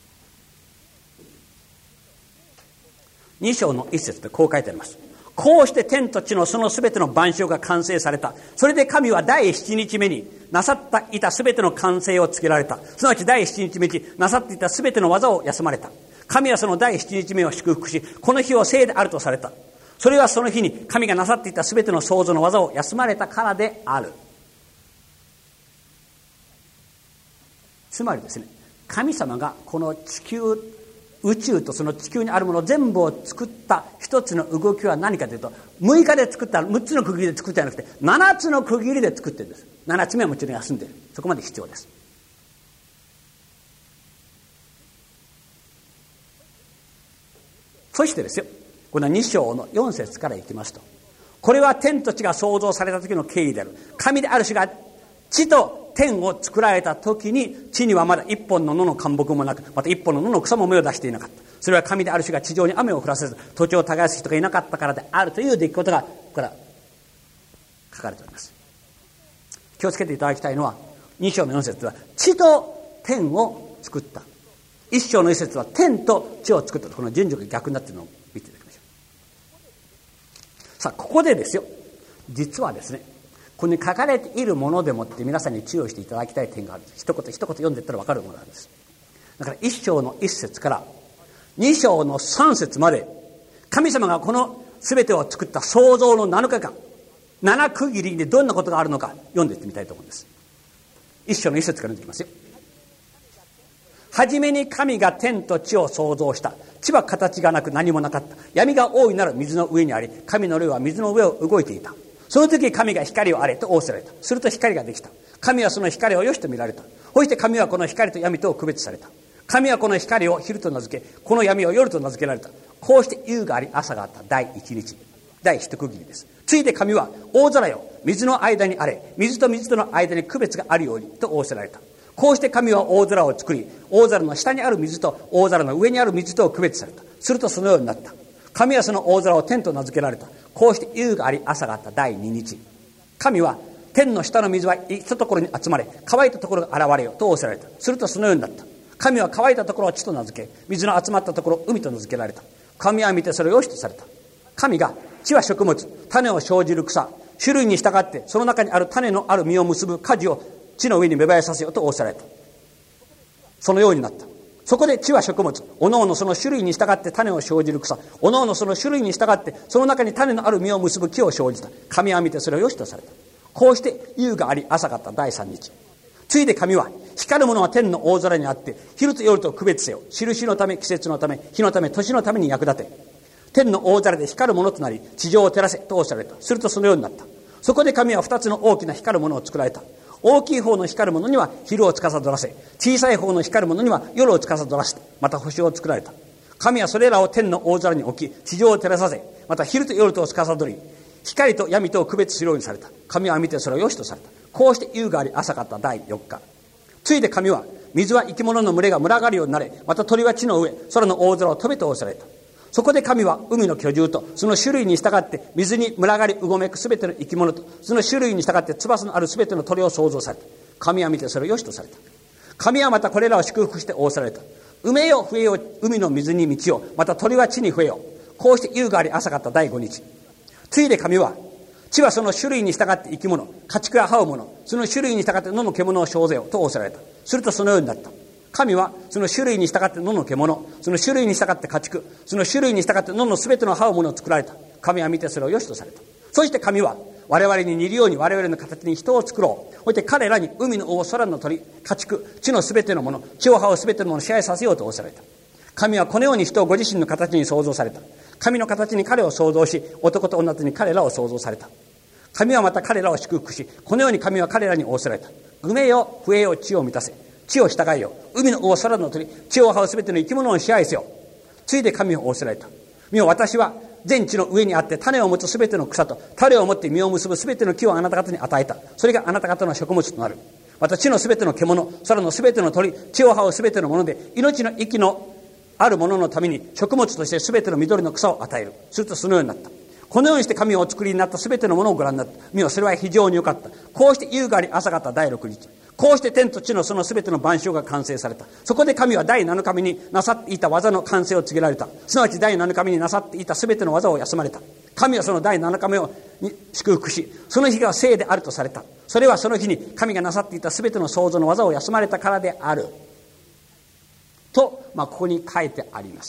う。2章の1節でこう書いてあります。こうして天と地のそのすべての万象が完成された。それで神は第7日目になさっていたすべての完成を告げられた。すなわち第7日目になさっていたすべての技を休まれた。神はその第7日目を祝福し、この日を聖であるとされた。それはその日に神がなさっていたすべての創造の技を休まれたからである。つまりですね、神様がこの地球、宇宙とその地球にあるもの全部を作った一つの動きは何かというと、6日で作った6つの区切りで作ったんじゃなくて7つの区切りで作ってるんです。7つ目はもちろん休んでいる。そこまで必要です。そしてですよ、この2章の4節からいきますと、これは天と地が創造された時の経緯である。神である主が地と天を作られた時に、地にはまだ一本の野の灌木もなく、また一本の野の草も芽を出していなかった。それは神である主が地上に雨を降らせず土地を耕す人がいなかったからであるという出来事がここから書かれております。気をつけていただきたいのは、2章の4節は地と天を作った。1章の1節は天と地を作った。この順序が逆になっているのを見ていただきましょう。さあ、ここでですよ、実はですね、ここに書かれているものでもって皆さんに注意していただきたい点があるんです。一言読んでいったら分かるものなんです。だから1章の1節から2章の3節まで、神様がこの全てを作った創造の7日間、7区切りでどんなことがあるのか読んでいってみたいと思うんです。1章の1節から読んでいきますよ。はじめに神が天と地を創造した。地は形がなく何もなかった。闇が大いなる水の上にあり、神の霊は水の上を動いていた。その時神が光をあれと仰せられた。すると光ができた。神はその光を良しと見られた。そして神はこの光と闇とを区別された。神はこの光を昼と名付け、この闇を夜と名付けられた。こうして夕があり朝があった第1日、第一区切りです。ついで神は大空よ、水の間にあれ、水と水との間に区別があるようにと仰せられた。こうして神は大空を作り、大空の下にある水と大空の上にある水とを区別された。するとそのようになった。神はその大空を天と名付けられた。こうして夕があり朝があった第2日。神は天の下の水は一ところに集まれ、乾いたところが現れよと仰せられた。するとそのようになった。神は乾いたところを地と名付け、水の集まったところを海と名付けられた。神は見てそれを良しとされた。神が地は食物、種を生じる草、種類に従ってその中にある種のある実を結ぶ果樹を地の上に芽生えさせようと仰せられた。そのようになった。そこで地は食物、おのおのその種類に従って種を生じる草、おのおのその種類に従ってその中に種のある実を結ぶ木を生じた。神は見てそれを良しとされた。こうして夕があり朝があった第三日。ついで神は、光るものは天の大空にあって昼と夜と区別せよ。印のため、季節のため、日のため、年のために役立て。天の大空で光るものとなり地上を照らせと仰せられた。するとそのようになった。そこで神は二つの大きな光るものを作られた。大きい方の光るものには昼を司らせ、小さい方の光るものには夜を司らせて、また星を作られた。神はそれらを天の大空に置き、地上を照らさせ、また昼と夜とを司り、光と闇とを区別するようにされた。神は見てそれを良しとされた。こうして夕があり朝があった第4日。ついで神は、水は生き物の群れが群がるようになれ、また鳥は地の上、空の大空を飛べと仰せられた。そこで神は海の居住とその種類に従って水に群がりうごめくすべての生き物とその種類に従って翼のあるすべての鳥を創造された。神は見てそれを良しとされた。神はまたこれらを祝福して仰せられた。埋めよ増えよ海の水に満ちよ、また鳥は地に増えよ。こうして夕があり朝があった第5日。ついで神は、地はその種類に従って生き物、家畜や這う者、その種類に従って野の獣を生ぜよと仰せられた。するとそのようになった。神はその種類に従って野の獣、その種類に従って家畜、その種類に従って野のすべての這う者を作られた。神は見てそれを良しとされた。そして神は我々に似るように我々の形に人を作ろう。そして彼らに海の王、空の鳥、家畜、地のすべてのもの、地を這うすべてのものを支配させようと仰せられた。神はこのように人をご自身の形に創造された。神の形に彼を創造し、男と女とに彼らを創造された。神はまた彼らを祝福し、このように神は彼らに仰せられた。埋めよ、増えよ、地を満たせ。地を従えよ。海の王、空の鳥、地を這うすべての生き物を支配せよ。ついで神を仰せられた。見よ、私は全地の上にあって種を持つすべての草と種を持って実を結ぶすべての木をあなた方に与えた。それがあなた方の食物となる。また地のすべての獣、空のすべての鳥、地を這うすべてのもので命の息のあるもののために食物としてすべての緑の草を与える。するとそのようになった。このようにして神をお作りになったすべてのものをご覧になった。見よ、それは非常に良かった。こうして夕があり朝があった第6日。こうして天と地のそのすべての万象が完成された。そこで神は第7日目になさっていた技の完成を告げられた。すなわち第7日目になさっていたすべての技を休まれた。神はその第7日目を祝福し、その日が聖であるとされた。それはその日に神がなさっていたすべての創造の技を休まれたからである。と、ここに書いてあります。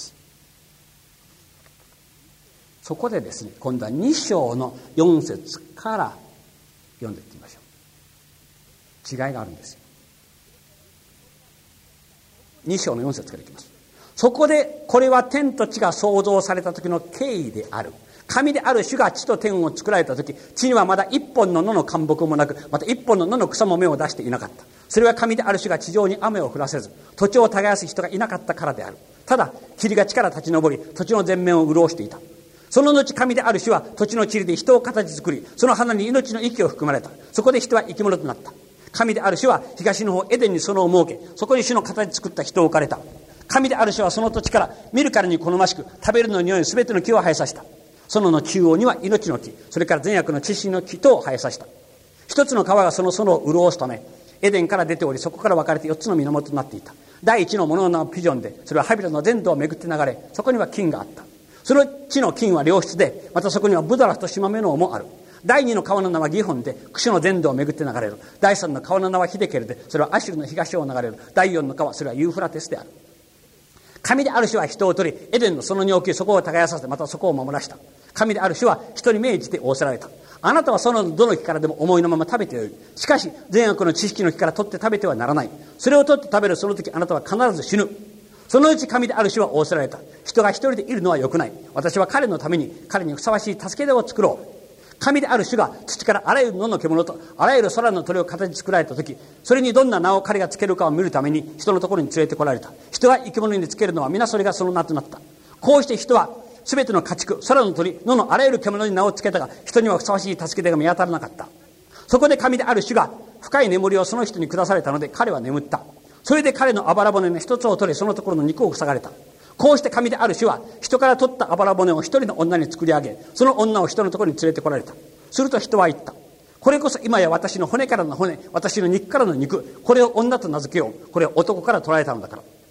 そこでですね、今度は2章の4節から読んでいってみましょう。違いがあるんですよ。2章の4節からいきます。そこでこれは天と地が創造された時の経緯である。神である主が地と天を作られた時、地にはまだ一本の野の干木もなく、また一本の野の草も芽を出していなかった。それは神である主が地上に雨を降らせず、土地を耕す人がいなかったからである。ただ霧が地から立ち上り、土地の全面を潤していた。その後神である主は土地の塵で人を形作り、その花に命の息を含まれた。そこで人は生き物となった。神である主は東の方エデンに園を設け、そこに主の形作った人を置かれた。神である主はその土地から見るからに好ましく、食べるのに良いすべての木を生えさせた。園の中央には命の木、それから善悪の知識の木とを生えさせた。一つの川がその園を潤すため、エデンから出ており、そこから分かれて4つの源となっていた。第一のものの名はピジョンで、それはハビラの全土を巡って流れ、そこには金があった。その地の金は良質で、またそこにはブドラとシマメノウもある。第二の川の名はギホンで、クシュの全土を巡って流れる。第三の川の名はヒデケルで、それはアシュルの東を流れる。第四の川、それはユーフラテスである。神である主は人を取り、エデンの園に置き、そこを耕させて、またそこを守らした。神である主は人に命じて仰せられた。あなたはそのどの木からでも思いのまま食べてよい。しかし善悪の知識の木から取って食べてはならない。それを取って食べるその時、あなたは必ず死ぬ。そのうち神である主は仰せられた。人が一人でいるのは良くない。私は彼のために彼にふさわしい助け手を作ろう。神である主が土からあらゆる野の獣とあらゆる空の鳥を形作られた時、それにどんな名を彼がつけるかを見るために人のところに連れてこられた。人が生き物につけるのは皆それがその名となった。こうして人はすべての家畜、空の鳥、野のあらゆる獣に名をつけたが、人にはふさわしい助け手が見当たらなかった。そこで神である主が深い眠りをその人に下されたので、彼は眠った。それで彼のあばら骨の一つを取り、そのところの肉を塞がれた。こうして神である主は人から取ったあばら骨を一人の女に作り上げ、その女を人のところに連れてこられた。すると人は言った。これこそ今や私の骨からの骨、私の肉からの肉、これを女と名付けよう。これを男から取られたのだから。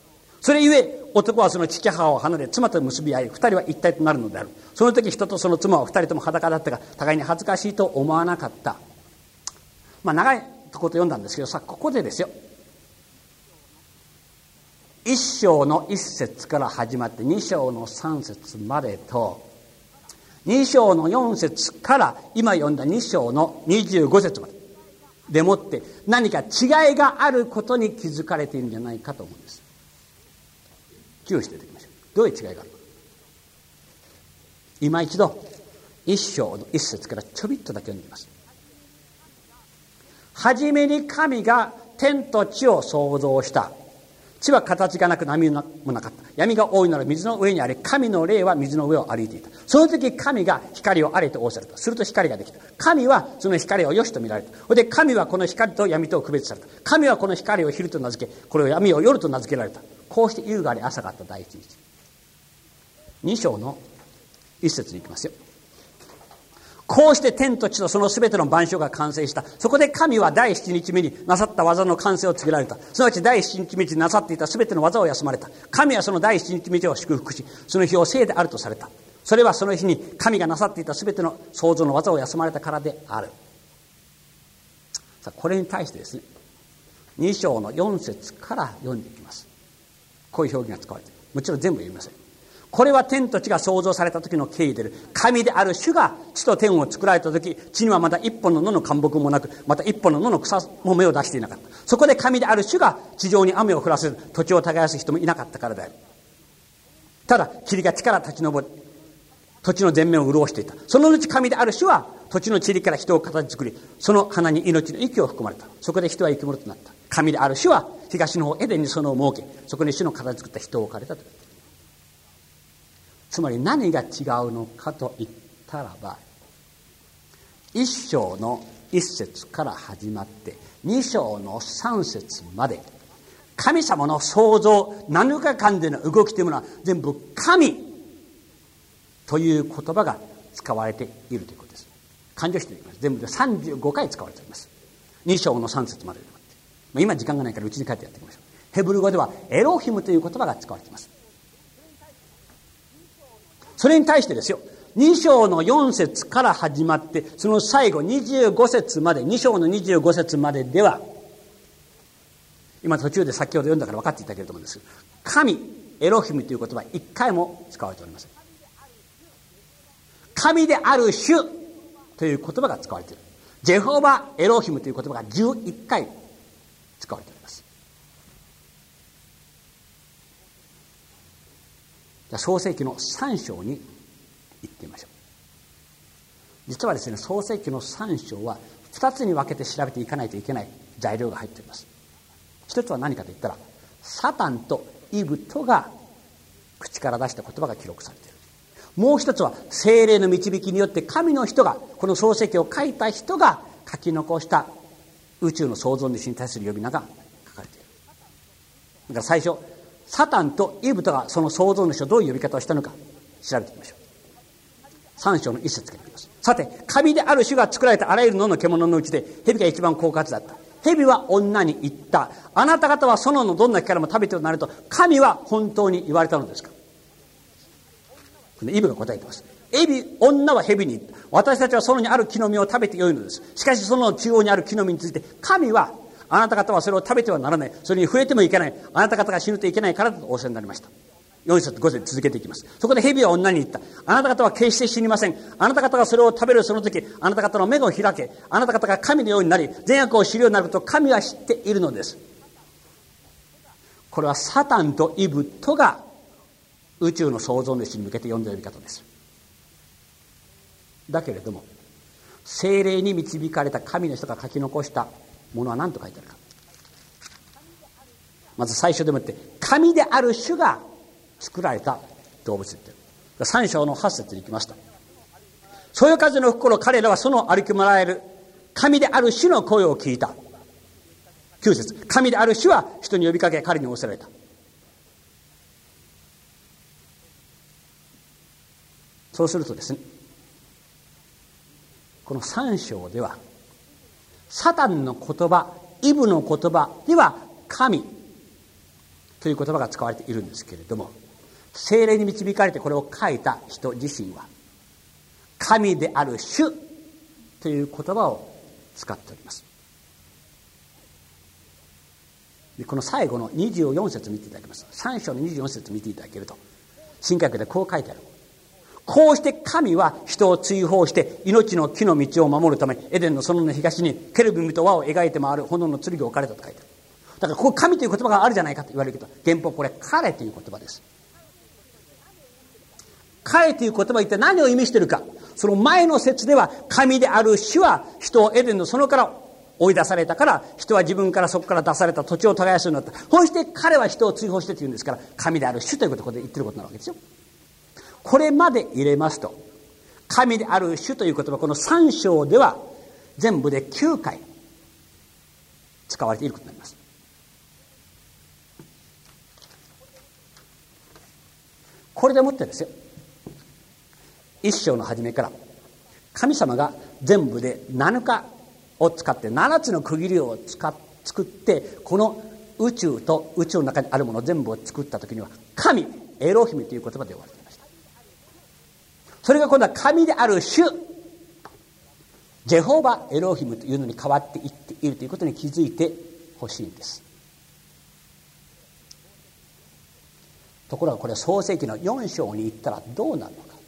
それゆえ男はその父母を離れ妻と結び合い、二人は一体となるのである。その時人とその妻は二人とも裸だったが、互いに恥ずかしいと思わなかった。長いところと読んだんですけど、ここでですよ、一章の一節から始まって二章の三節までと、二章の四節から今読んだ二章の25節まででもって何か違いがあることに気づかれているんじゃないかと思うんです。注意していただきましょう。どういう違いがあるか。今一度一章の一節からちょびっとだけ読んでみます。はじめに神が天と地を創造した。地は形がなく波もなかった。闇が多いなら水の上にあり、神の霊は水の上を歩いていた。その時神が光をあれと仰せられた。すると光ができた。神はその光を良しと見られた。それで神はこの光と闇とを区別された。神はこの光を昼と名付け、これを闇を夜と名付けられた。こうして夕があり朝があった第一日。2章の一節に行きますよ。こうして天と地とそのすべての万象が完成した。そこで神は第七日目になさった技の完成を告げられた。すなわち第七日目になさっていたすべての技を休まれた。神はその第七日目を祝福し、その日を聖であるとされた。それはその日に神がなさっていたすべての創造の技を休まれたからである。さあ、これに対してですね、2章の4節から読んでいきます。こういう表現が使われている。もちろん全部読みません。これは天と地が創造された時の経緯である。神である主が地と天を作られた時、地にはまだ一本の野の干木もなく、また一本の野の草も芽を出していなかった。そこで神である主が地上に雨を降らせず、土地を耕す人もいなかったからである。ただ霧が地から立ち上り、土地の全面を潤していた。その後神である主は土地の塵から人を形作り、その花に命の息を含まれた。そこで人は生き物となった。神である主は東の方エデンに園を設け、そこに主の形作った人を置かれたと。つまり何が違うのかと言ったらば、一章の一節から始まって二章の三節まで、神様の創造7日間での動きというものは全部神という言葉が使われているということです。勘定していきます。全部で35回使われております。2章の3節まででもって、今時間がないからうちに帰ってやっていきましょう。ヘブル語ではエロヒムという言葉が使われています。それに対してですよ、2章の4節から始まってその最後25節まで、2章の25節まででは、今途中で先ほど読んだから分かっていたけれどもです、神エロヒムという言葉は1回も使われておりません。神である主という言葉が使われている。ジェホバエロヒムという言葉が11回使われております。じゃあ創世記の3章に行ってみましょう。実はですね、創世記の3章は2つに分けて調べていかないといけない材料が入っております。一つは何かといったら、サタンとイブトが口から出した言葉が記録されている。もう一つは聖霊の導きによって神の人が、この創世記を書いた人が書き残した宇宙の創造主に対する呼び名が書かれている。だから最初、サタンとイブトがその創造主をどういう呼び方をしたのか調べてみましょう。3章の一節からいきます。さて、神である主が作られたあらゆる野の獣のうちで蛇が一番狡猾だった。蛇は女に言った。あなた方は園のどんな木からも食べてはなると神は本当に言われたのですか。イブが答えています。女は蛇に言った。私たちは園にある木の実を食べてよいのです。しかしその中央にある木の実について神は、あなた方はそれを食べてはならない。それに触れてもいけない。あなた方が死ぬといけないからと仰せになりました。4節5節続けていきます。そこで蛇は女に言った。あなた方は決して死にません。あなた方がそれを食べるその時、あなた方の目を開け、あなた方が神のようになり、善悪を知るようになると神は知っているのです。これはサタンとイブトが宇宙の創造主に向けて呼んだ呼び方です。だけれども、聖霊に導かれた神の人が書き残したものは何と書いてあるか。まず最初でもって神である主が作られた動物って。3章の8節に行きました。そよ風の吹く頃、彼らはその歩き回れる神である主の声を聞いた。9節、神である主は人に呼びかけ、彼に仰せられた。そうするとですね、この3章ではサタンの言葉、イブの言葉では神という言葉が使われているんですけれども、聖霊に導かれてこれを書いた人自身は神である主という言葉を使っております。でこの最後の24節見ていただきます。3章の24節見ていただけると、新約でこう書いてある。こうして神は人を追放して命の木の道を守るため、エデンの園の東にケルビムと輪を描いて回る炎の剣を置かれたと書いてある。だからここ神という言葉があるじゃないかと言われるけど、原本これ彼という言葉です。彼という言葉は一体何を意味しているか。その前の節では神である主は人をエデンの園から追い出されたから、人は自分からそこから出された土地を耕すようになった。そして彼は人を追放してというんですから、神である主ということで言ってることなわけですよ。これまで入れますと、神である主という言葉、この3章では全部で9回使われていることになります。これでもってですよ、1章の初めから神様が全部で7日を使って7つの区切りを作って、この宇宙と宇宙の中にあるもの全部を作った時には、神エロヒムという言葉で終わっていました。それが今度は神である主ジェホバエロヒムというのに変わっていっているということに気づいてほしいんです。ところがこれは創世記の4章に行ったらどうなるのか。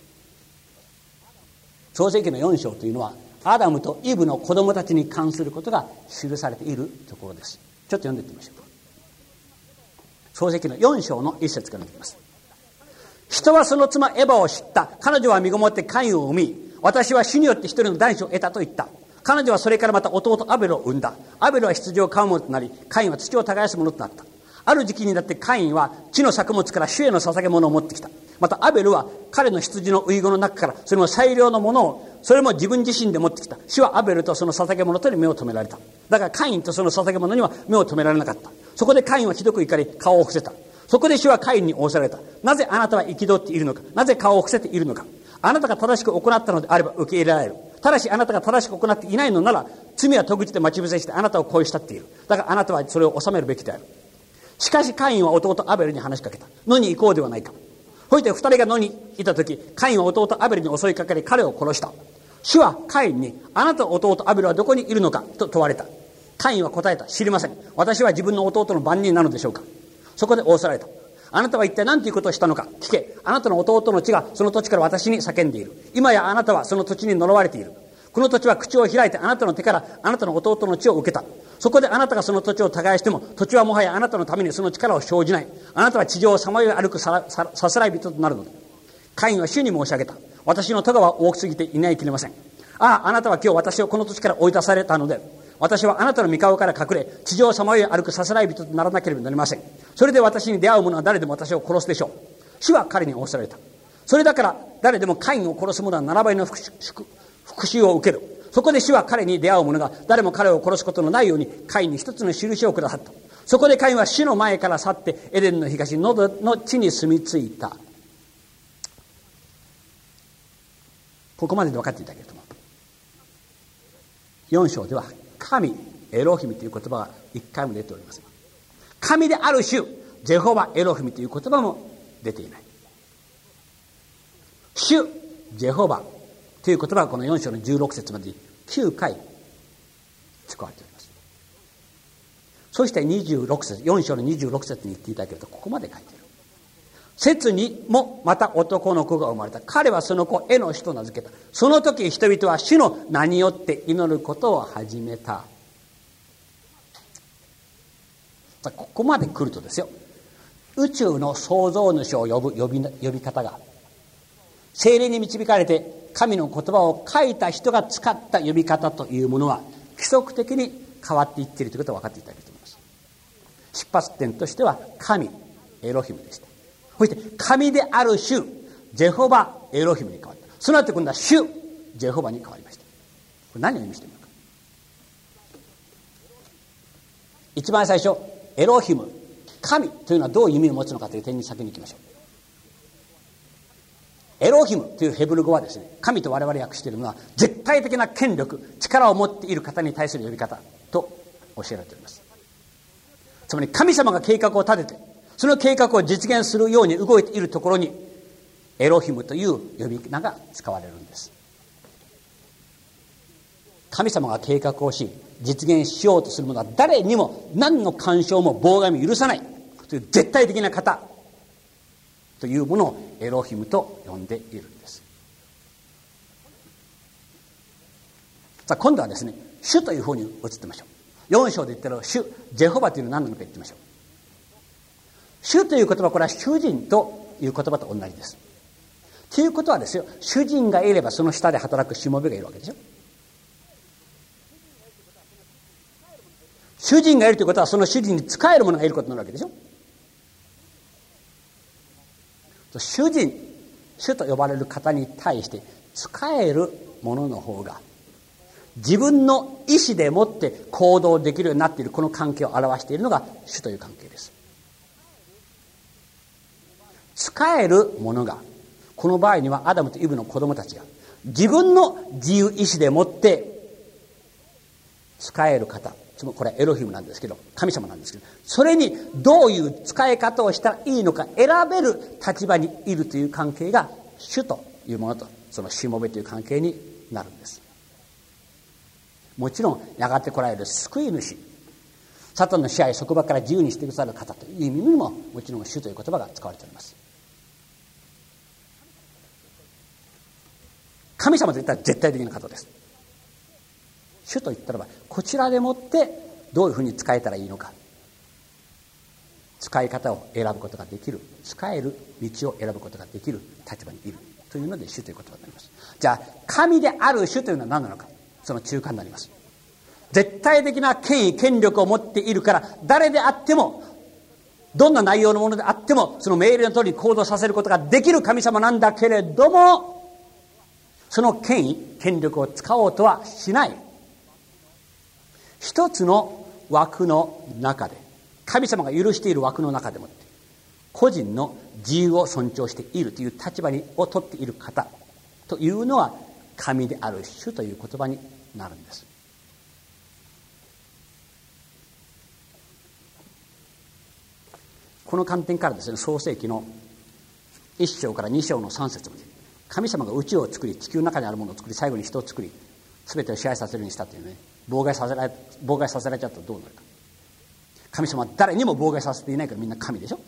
創世記の4章というのはアダムとイブの子供たちに関することが記されているところです。ちょっと読んでいってみましょう。創世記の4章の1節から見ていきます。人はその妻エバを知った。彼女は身ごもってカインを産み、私は主によって一人の男子を得たと言った。彼女はそれからまた弟アベルを産んだ。アベルは羊を飼う者となり、カインは土を耕す者となった。ある時期になってカインは地の作物から主への捧げ物を持ってきた。またアベルは彼の羊の遺言の中からそれも最良のものを、それも自分自身で持ってきた。主はアベルとその捧げ物とに目を留められた。だからカインとその捧げ物には目を留められなかった。そこでカインはひどく怒り顔を伏せた。そこで主はカインに仰せられた。なぜあなたは憤っているのか。なぜ顔を伏せているのか。あなたが正しく行ったのであれば受け入れられる。ただしあなたが正しく行っていないのなら、罪は戸口で待ち伏せしてあなたを恋したっている。だからあなたはそれを収めるべきである。しかしカインは弟アベルに話しかけた。野に行こうではないか。ほいで二人が野にいた時、カインは弟アベルに襲いかかり彼を殺した。主はカインに、あなたの弟アベルはどこにいるのかと問われた。カインは答えた。知りません。私は自分の弟の番人なのでしょうか。そこで仰せられた。あなたは一体何ということをしたのか。聞け。あなたの弟の血がその土地から私に叫んでいる。今やあなたはその土地に呪われている。この土地は口を開いてあなたの手からあなたの弟の血を受けた。そこであなたがその土地を耕しても、土地はもはやあなたのためにその力を生じない。あなたは地上をさまよい歩くさすらい人となるのだ。カインは主に申し上げた。私の咎は大きすぎていないきれません。あなたは今日私をこの土地から追い出されたので、私はあなたの御顔から隠れ、地上をさまよい歩くさすらい人とならなければなりません。それで私に出会う者は誰でも私を殺すでしょう。主は彼に仰せられた。それだから誰でもカインを殺す者は7倍の復讐を受ける。そこで主は彼に出会う者が誰も彼を殺すことのないようにカインに一つの印をくださった。そこでカインは主の前から去ってエデンの東ノドの地に住み着いた。ここまでで分かっていただけると思う。4章では神エロヒムという言葉が一回も出ておりません。神である主ジェホバエロヒムという言葉も出ていない。主ジェホバという言葉がこの4章の16節まで9回使われております。そして26節、4章の26節に言っていただけるとここまで書いている。節にもまた男の子が生まれた。彼はその子エノシと名付けた。その時人々は主の名によって祈ることを始めた。ここまで来るとですよ、宇宙の創造主を呼び方が聖霊に導かれて神の言葉を書いた人が使った呼び方というものは規則的に変わっていっているということが分かっていただけると思います。出発点としては神エロヒムでした。そして神である主ジェホバエロヒムに変わった。その後今度は主ジェホバに変わりました。これ何を意味しているのか。一番最初エロヒム神というのはどういう意味を持つのかという点に先に行きましょう。エロヒムというヘブル語はですね、神と我々訳しているのは絶対的な権力力を持っている方に対する呼び方と教えられております。つまり神様が計画を立ててその計画を実現するように動いているところにエロヒムという呼び名が使われるんです。神様が計画をし実現しようとするものは誰にも何の干渉も妨害も許さないという絶対的な方というものをエロヒムと呼んでいるんです。さあ今度はですね、主という方に移ってみましょう。4章で言ってる主ジェホバというのは何なのか言ってみましょう。主という言葉、これは主人という言葉と同じです。ということはですよ、主人がいればその下で働くしもべがいるわけでしょ。主人がいるということはその主人に仕える者がいることになるわけでしょ。主人、主と呼ばれる方に対して仕える者の方が自分の意思でもって行動できるようになっている、この関係を表しているのが主という関係です。仕える者が、この場合にはアダムとイブの子供たちが自分の自由意志でもって仕える方、これはエロヒムなんですけど、神様なんですけど、それにどういう使い方をしたらいいのか選べる立場にいるという関係が主というものとそのしもべという関係になるんです。もちろんやがて来られる救い主、サタンの支配束縛から自由にしてくださる方という意味にももちろん主という言葉が使われております。神様といったら絶対的な方です。主といったらばこちらでもってどういうふうに使えたらいいのか、使い方を選ぶことができる、使える道を選ぶことができる立場にいるというので主という言葉になります。じゃあ神である主というのは何なのか、その中間になります。絶対的な権威権力を持っているから、誰であってもどんな内容のものであってもその命令の通りに行動させることができる神様なんだけれども、その権威権力を使おうとはしない。一つの枠の中で、神様が許している枠の中でもって個人の自由を尊重しているという立場を取っている方というのは神である主という言葉になるんです。この観点からですね、創世記の1章から2章の3節まで、神様が宇宙を作り地球の中にあるものを作り最後に人を作り全てを支配させるようにしたというね、妨害させられちゃったらどうなるか。神様は誰にも妨害させていないからみんな神でしょ。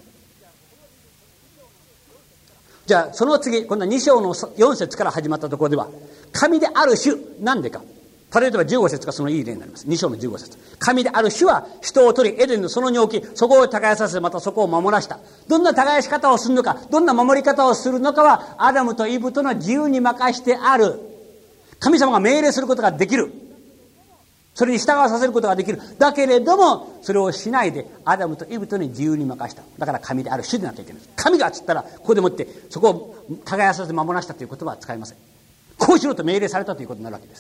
じゃあその次、今度は2章の4節から始まったところでは神である主、なんでか、例えば15節がそのいい例になります。2章の15節、神である主は人を取りエデンの園に置き、そこを耕させ、またそこを守らした。どんな耕し方をするのか、どんな守り方をするのかはアダムとイブとの自由に任してある。神様が命令することができる、それに従わさせることができる。だけれどもそれをしないでアダムとイブとに自由に任した。だから神である主でなきゃいけない。神がつったらここでもってそこを耕させ守らしたという言葉は使いません。こうしろと命令されたということになるわけです。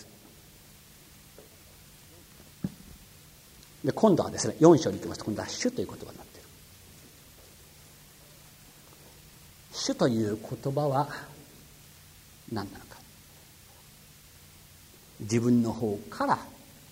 で今度はですね、4章に行きますと今度は主という言葉になっている。主という言葉は何なのか。自分の方から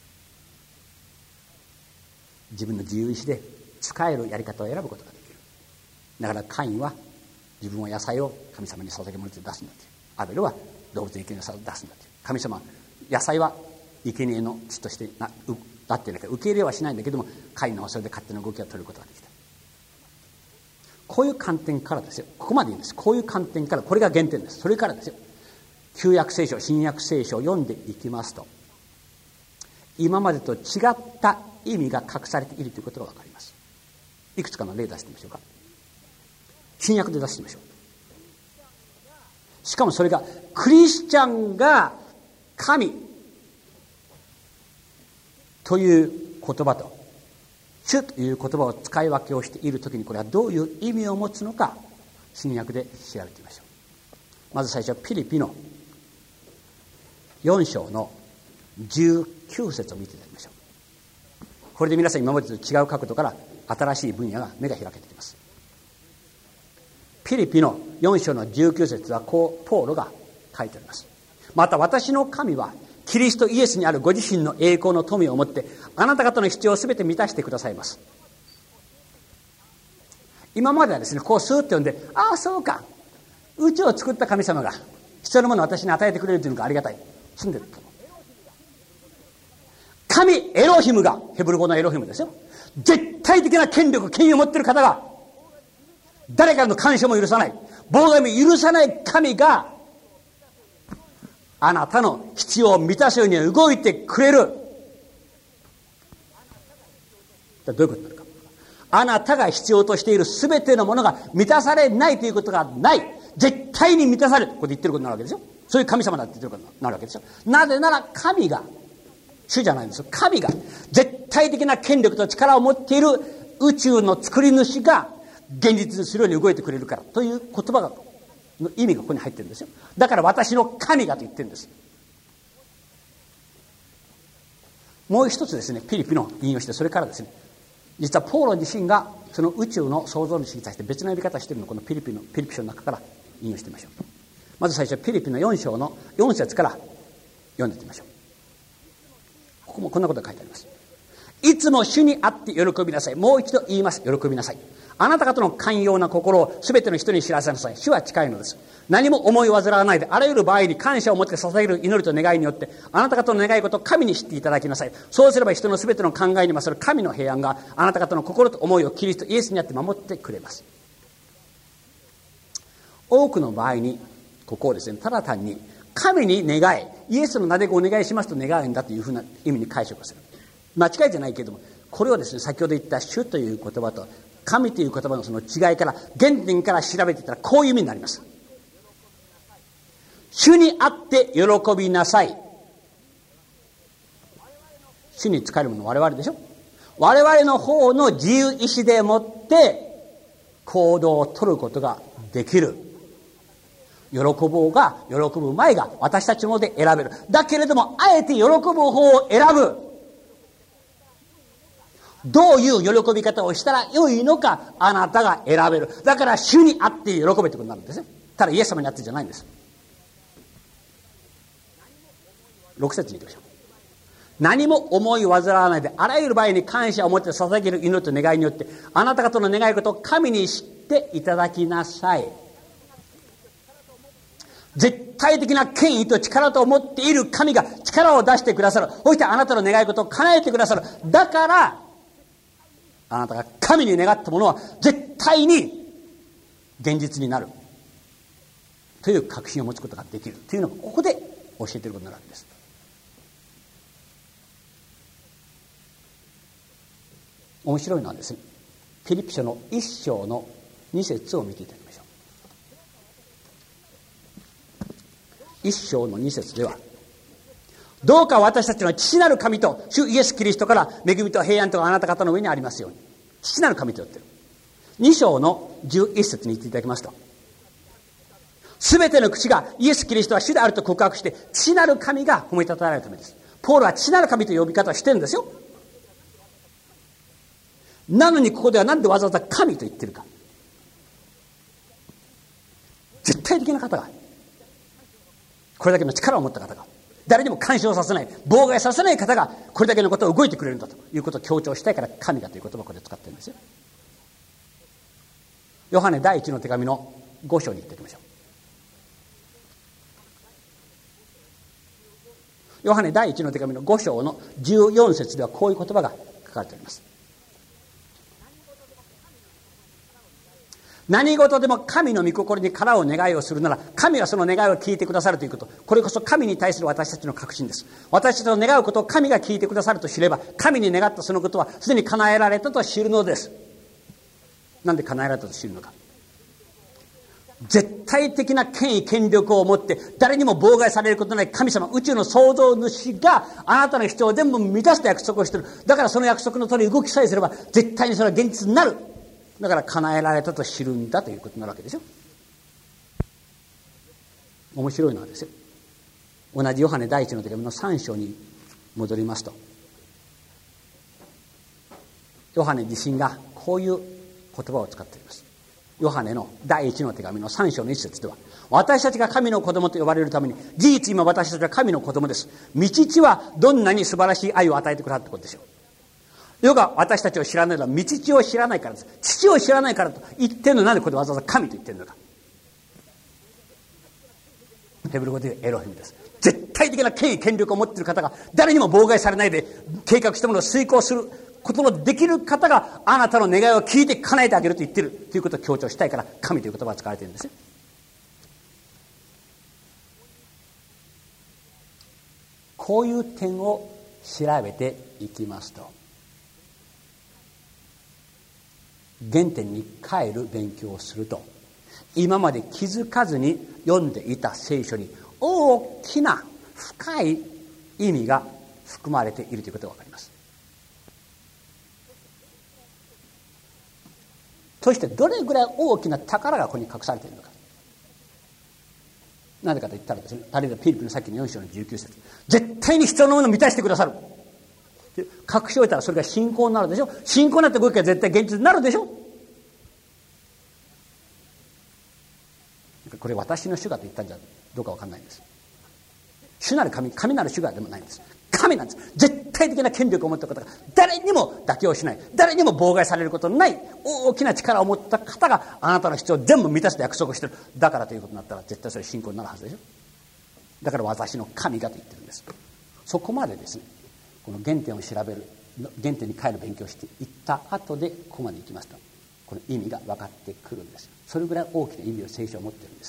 自分の自由意志で使えるやり方を選ぶことができる。だからカインは自分は野菜を神様に捧げ物として出すんだという、アベルは動物の生贄を出すんだという。神様は野菜は生贄の血としてなっているから受け入れはしないんだけども、カインのはそれで勝手な動きを取ることができた。こういう観点からですよ、ここまでいいんです。こういう観点から、これが原点です。それからですよ、旧約聖書新約聖書を読んでいきますと、今までと違った意味が隠されているということが分かります。いくつかの例出してみましょうか。新約で出してみましょう。しかもそれがクリスチャンが神という言葉と主という言葉を使い分けをしているときに、これはどういう意味を持つのか新約で調べてみましょう。まず最初はピリピの4章の19節を見ていただきましょう。これで皆さん今までと違う角度から新しい分野が目が開けてきます。ピリピの4章の19節はこうポーロが書いております。また私の神はキリストイエスにあるご自身の栄光の富をもってあなた方の必要をすべて満たしてくださいます。 今まではですね、こうスーッと読んで、ああそうか、宇宙を作った神様が必要なものを私に与えてくれるというのがありがたい、住んでると。神エロヒムが、ヘブル語のエロヒムですよ、絶対的な権力、権威を持っている方が、誰からの干渉も許さない、妨害も許さない神が、あなたの必要を満たすように動いてくれる。どういうことになるか。あなたが必要としている全てのものが満たされないということがない。絶対に満たされる。ここで言ってることになるわけですよ。そういう神様だって言ってることになるわけですよ。なぜなら神が、主じゃないんですよ。神が絶対的な権力と力を持っている宇宙の作り主が現実にするように動いてくれるからという言葉が、の意味がここに入ってるんですよ。だから私の神がと言ってるんです。もう一つですね、ピリピの引用して、それからですね、実はポーロ自身がその宇宙の創造主に対して別の呼び方をしているのをこのピリピ書の中から引用してみましょう。まず最初ピリピの4章の4節から読んでみましょう。ここもこんなことが書いてあります。いつも主にあって喜びなさい。もう一度言います。喜びなさい。あなた方の寛容な心をすべての人に知らせなさい。主は近いのです。何も思い煩わないで、あらゆる場合に感謝を持って捧げる祈りと願いによって、あなた方の願い事を神に知っていただきなさい。そうすれば人のすべての考えに勝る神の平安があなた方の心と思いをキリストイエスにあって守ってくれます。多くの場合にここをですね、ただ単に神に願い、イエスの名でお願いしますと願うんだというふうな意味に解釈をする。間違いじゃないけれども、これをですね、先ほど言った主という言葉と神という言葉のその違いから、原点から調べていったらこういう意味になります。主にあって喜びなさい。主に仕えるものは我々でしょ。我々の方の自由意志でもって行動を取ることができる。喜ぼうが喜ぶ前が私たちの方で選べる。だけれどもあえて喜ぶ方を選ぶ。どういう喜び方をしたら良いのか、あなたが選べる。だから主にあって喜べということになるんですね。ただイエス様にあってじゃないんです。6節に行きましょう。何も思い煩わないで、あらゆる場合に感謝を持って捧げる祈りと願いによって、あなた方の願い事を神に知っていただきなさい。絶対的な権威と力と思っている神が力を出してくださる。そしてあなたの願い事を叶えてくださる。だからあなたが神に願ったものは絶対に現実になるという確信を持つことができるというのがここで教えていることになるわけです。面白いのはですね、フィリピ書の1章の2節を見ていただきましょう。1章の2節では、どうか私たちの父なる神と主イエスキリストから恵みと平安とがあなた方の上にありますように。父なる神と言ってる。2章の11節に言っていただきますと、すべての口がイエスキリストは主であると告白して、父なる神が褒めたたえられるためです。ポールは父なる神という呼び方をしてるんですよ。なのにここではなんでわざわざ神と言ってるか。絶対的な方が、これだけの力を持った方が、誰にも干渉させない、妨害させない方がこれだけのことを動いてくれるんだということを強調したいから神がという言葉をここで使ってるんですよ。ヨハネ第一の手紙の5章に行っていきましょう。ヨハネ第一の手紙の5章の14節ではこういう言葉が書かれております。何事でも神の御心にかなう願いをするなら、神はその願いを聞いてくださるということ。これこそ神に対する私たちの確信です。私たちの願うことを神が聞いてくださると知れば、神に願ったそのことはすでに叶えられたと知るのです。なんで叶えられたと知るのか。絶対的な権威権力を持って誰にも妨害されることのない神様、宇宙の創造主があなたの必要を全部満たした約束をしている。だからその約束の通り動きさえすれば絶対にそれは現実になる。だから叶えられたと知るんだということになるわけでしょ。面白いのはですよ、同じヨハネ第一の手紙の3章に戻りますと、ヨハネ自身がこういう言葉を使っています。ヨハネの第一の手紙の3章の1節では、私たちが神の子供と呼ばれるために、事実今私たちは神の子供です。御父はどんなに素晴らしい愛を与えてくださったことでしょう。 世が私たちを知らないのは道父を知らないからです。父を知らないからと言ってるのに、なんでここでわざわざ神と言ってるのか。ヘブル語で言うエロヒムです。絶対的な権威権力を持っている方が、誰にも妨害されないで計画したものを遂行することのできる方が、あなたの願いを聞いて叶えてあげると言ってるということを強調したいから、神という言葉が使われているんですよ。こういう点を調べていきますと、原点に帰る勉強をすると、今まで気づかずに読んでいた聖書に大きな深い意味が含まれているということが分かります。そしてどれぐらい大きな宝がここに隠されているのか。なぜかと言ったらですね、あるいはピリピのさっきの4章の19節、絶対に必要なものを満たしてくださる。隠し置いたらそれが信仰になるでしょ。信仰になって動きが絶対現実になるでしょ。これ私の主がと言ったんじゃどうか分かんないんです。主なる神、神なる主がでもないんです。神なんです。絶対的な権力を持った方が、誰にも妥協しない、誰にも妨害されることのない大きな力を持った方があなたの必要を全部満たすと約束してる。だからということになったら絶対それ信仰になるはずでしょ。だから私の神がと言ってるんです。そこまでですね、この原点を調べる、原点に帰る勉強をしていった後でここまで行きますと、この意味が分かってくるんです。それぐらい大きな意味を聖書は持っているんです。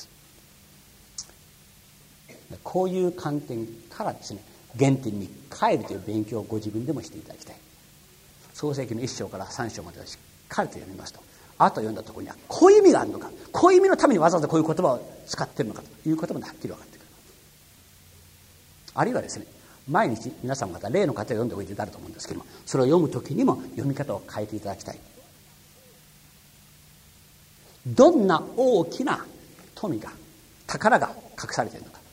こういう観点からですね、原点に帰るという勉強をご自分でもしていただきたい。創世記の1章から3章まではしっかりと読みますと、あと読んだところにはこういう意味があるのか、こういう意味のためにわざわざこういう言葉を使っているのかということもはっきり分かってくる。あるいはですね、毎日皆さん方例の方を読んでおいてなると思うんですけども、それを読むときにも読み方を変えていただきたい。どんな大きな富が、宝が隠されているのか、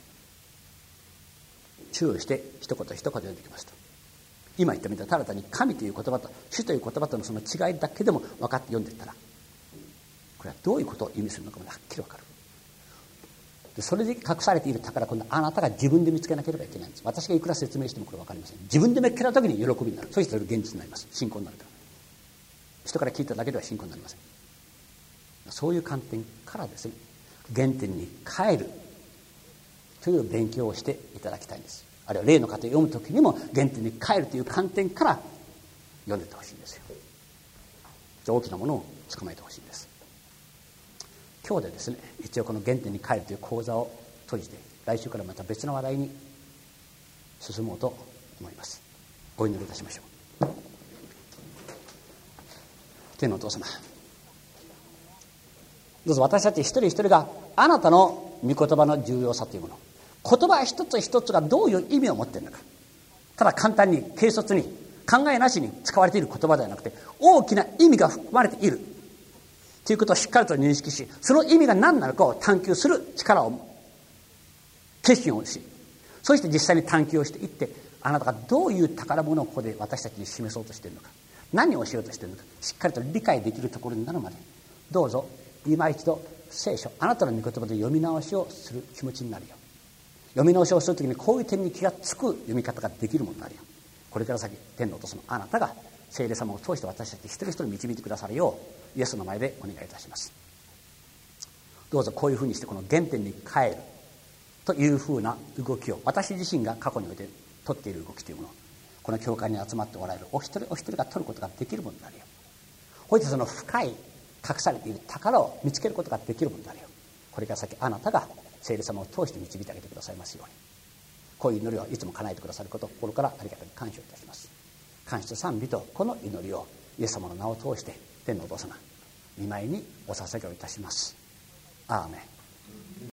注意して一言一言読んできますと、今言ったみたいにただ単に神という言葉と主という言葉とのその違いだけでも分かって読んでいったら、これはどういうことを意味するのかもはっきり分かる。でそれで隠されている宝、今度あなたが自分で見つけなければいけないんです。私がいくら説明してもこれ分かりません。自分で見つけた時に喜びになる。そしてそれが現実になります。信仰になるから。人から聞いただけでは信仰になりません。そういう観点からですね、原点に帰るという勉強をしていただきたいんです。あるいは例の方を読むときにも原点に帰るという観点から読んでいってほしいんですよ。大きなものを捕まえてほしいんです。今日でですね、一応この原点に帰るという講座を閉じて、来週からまた別の話題に進もうと思います。お祈りいたしましょう。天のお父様、どうぞ私たち一人一人があなたの御言葉の重要さというもの、言葉一つ一つがどういう意味を持っているのか、ただ簡単に軽率に考えなしに使われている言葉ではなくて、大きな意味が含まれているということをしっかりと認識し、その意味が何なのかを探求する力を、決心をし、そして実際に探求をしていって、あなたがどういう宝物をここで私たちに示そうとしているのか、何をしようとしているのか、しっかりと理解できるところになるまで、どうぞ今一度聖書、あなたの御言葉で読み直しをする気持ちになるよ。読み直しをするときにこういう点に気がつく読み方ができるものになるよ。これから先、天のお父様、あなたが聖霊様を通して私たち一人一人導いてくださるようイエスの前でお願いいたします。どうぞこういうふうにしてこの原点に帰るというふうな動きを、私自身が過去において取っている動きというものを、この教会に集まっておられるお一人お一人が取ることができるものになるよ。こういったその深い隠されている宝を見つけることができるものになるよ。これから先、あなたが聖霊様を通して導いてあげてくださいますように、こういう祈りをいつも叶えてくださることを心からありがたく感謝いたします。感謝と賛美とこの祈りをイエス様の名を通して天のお父様御前にお捧げをいたします。アーメン。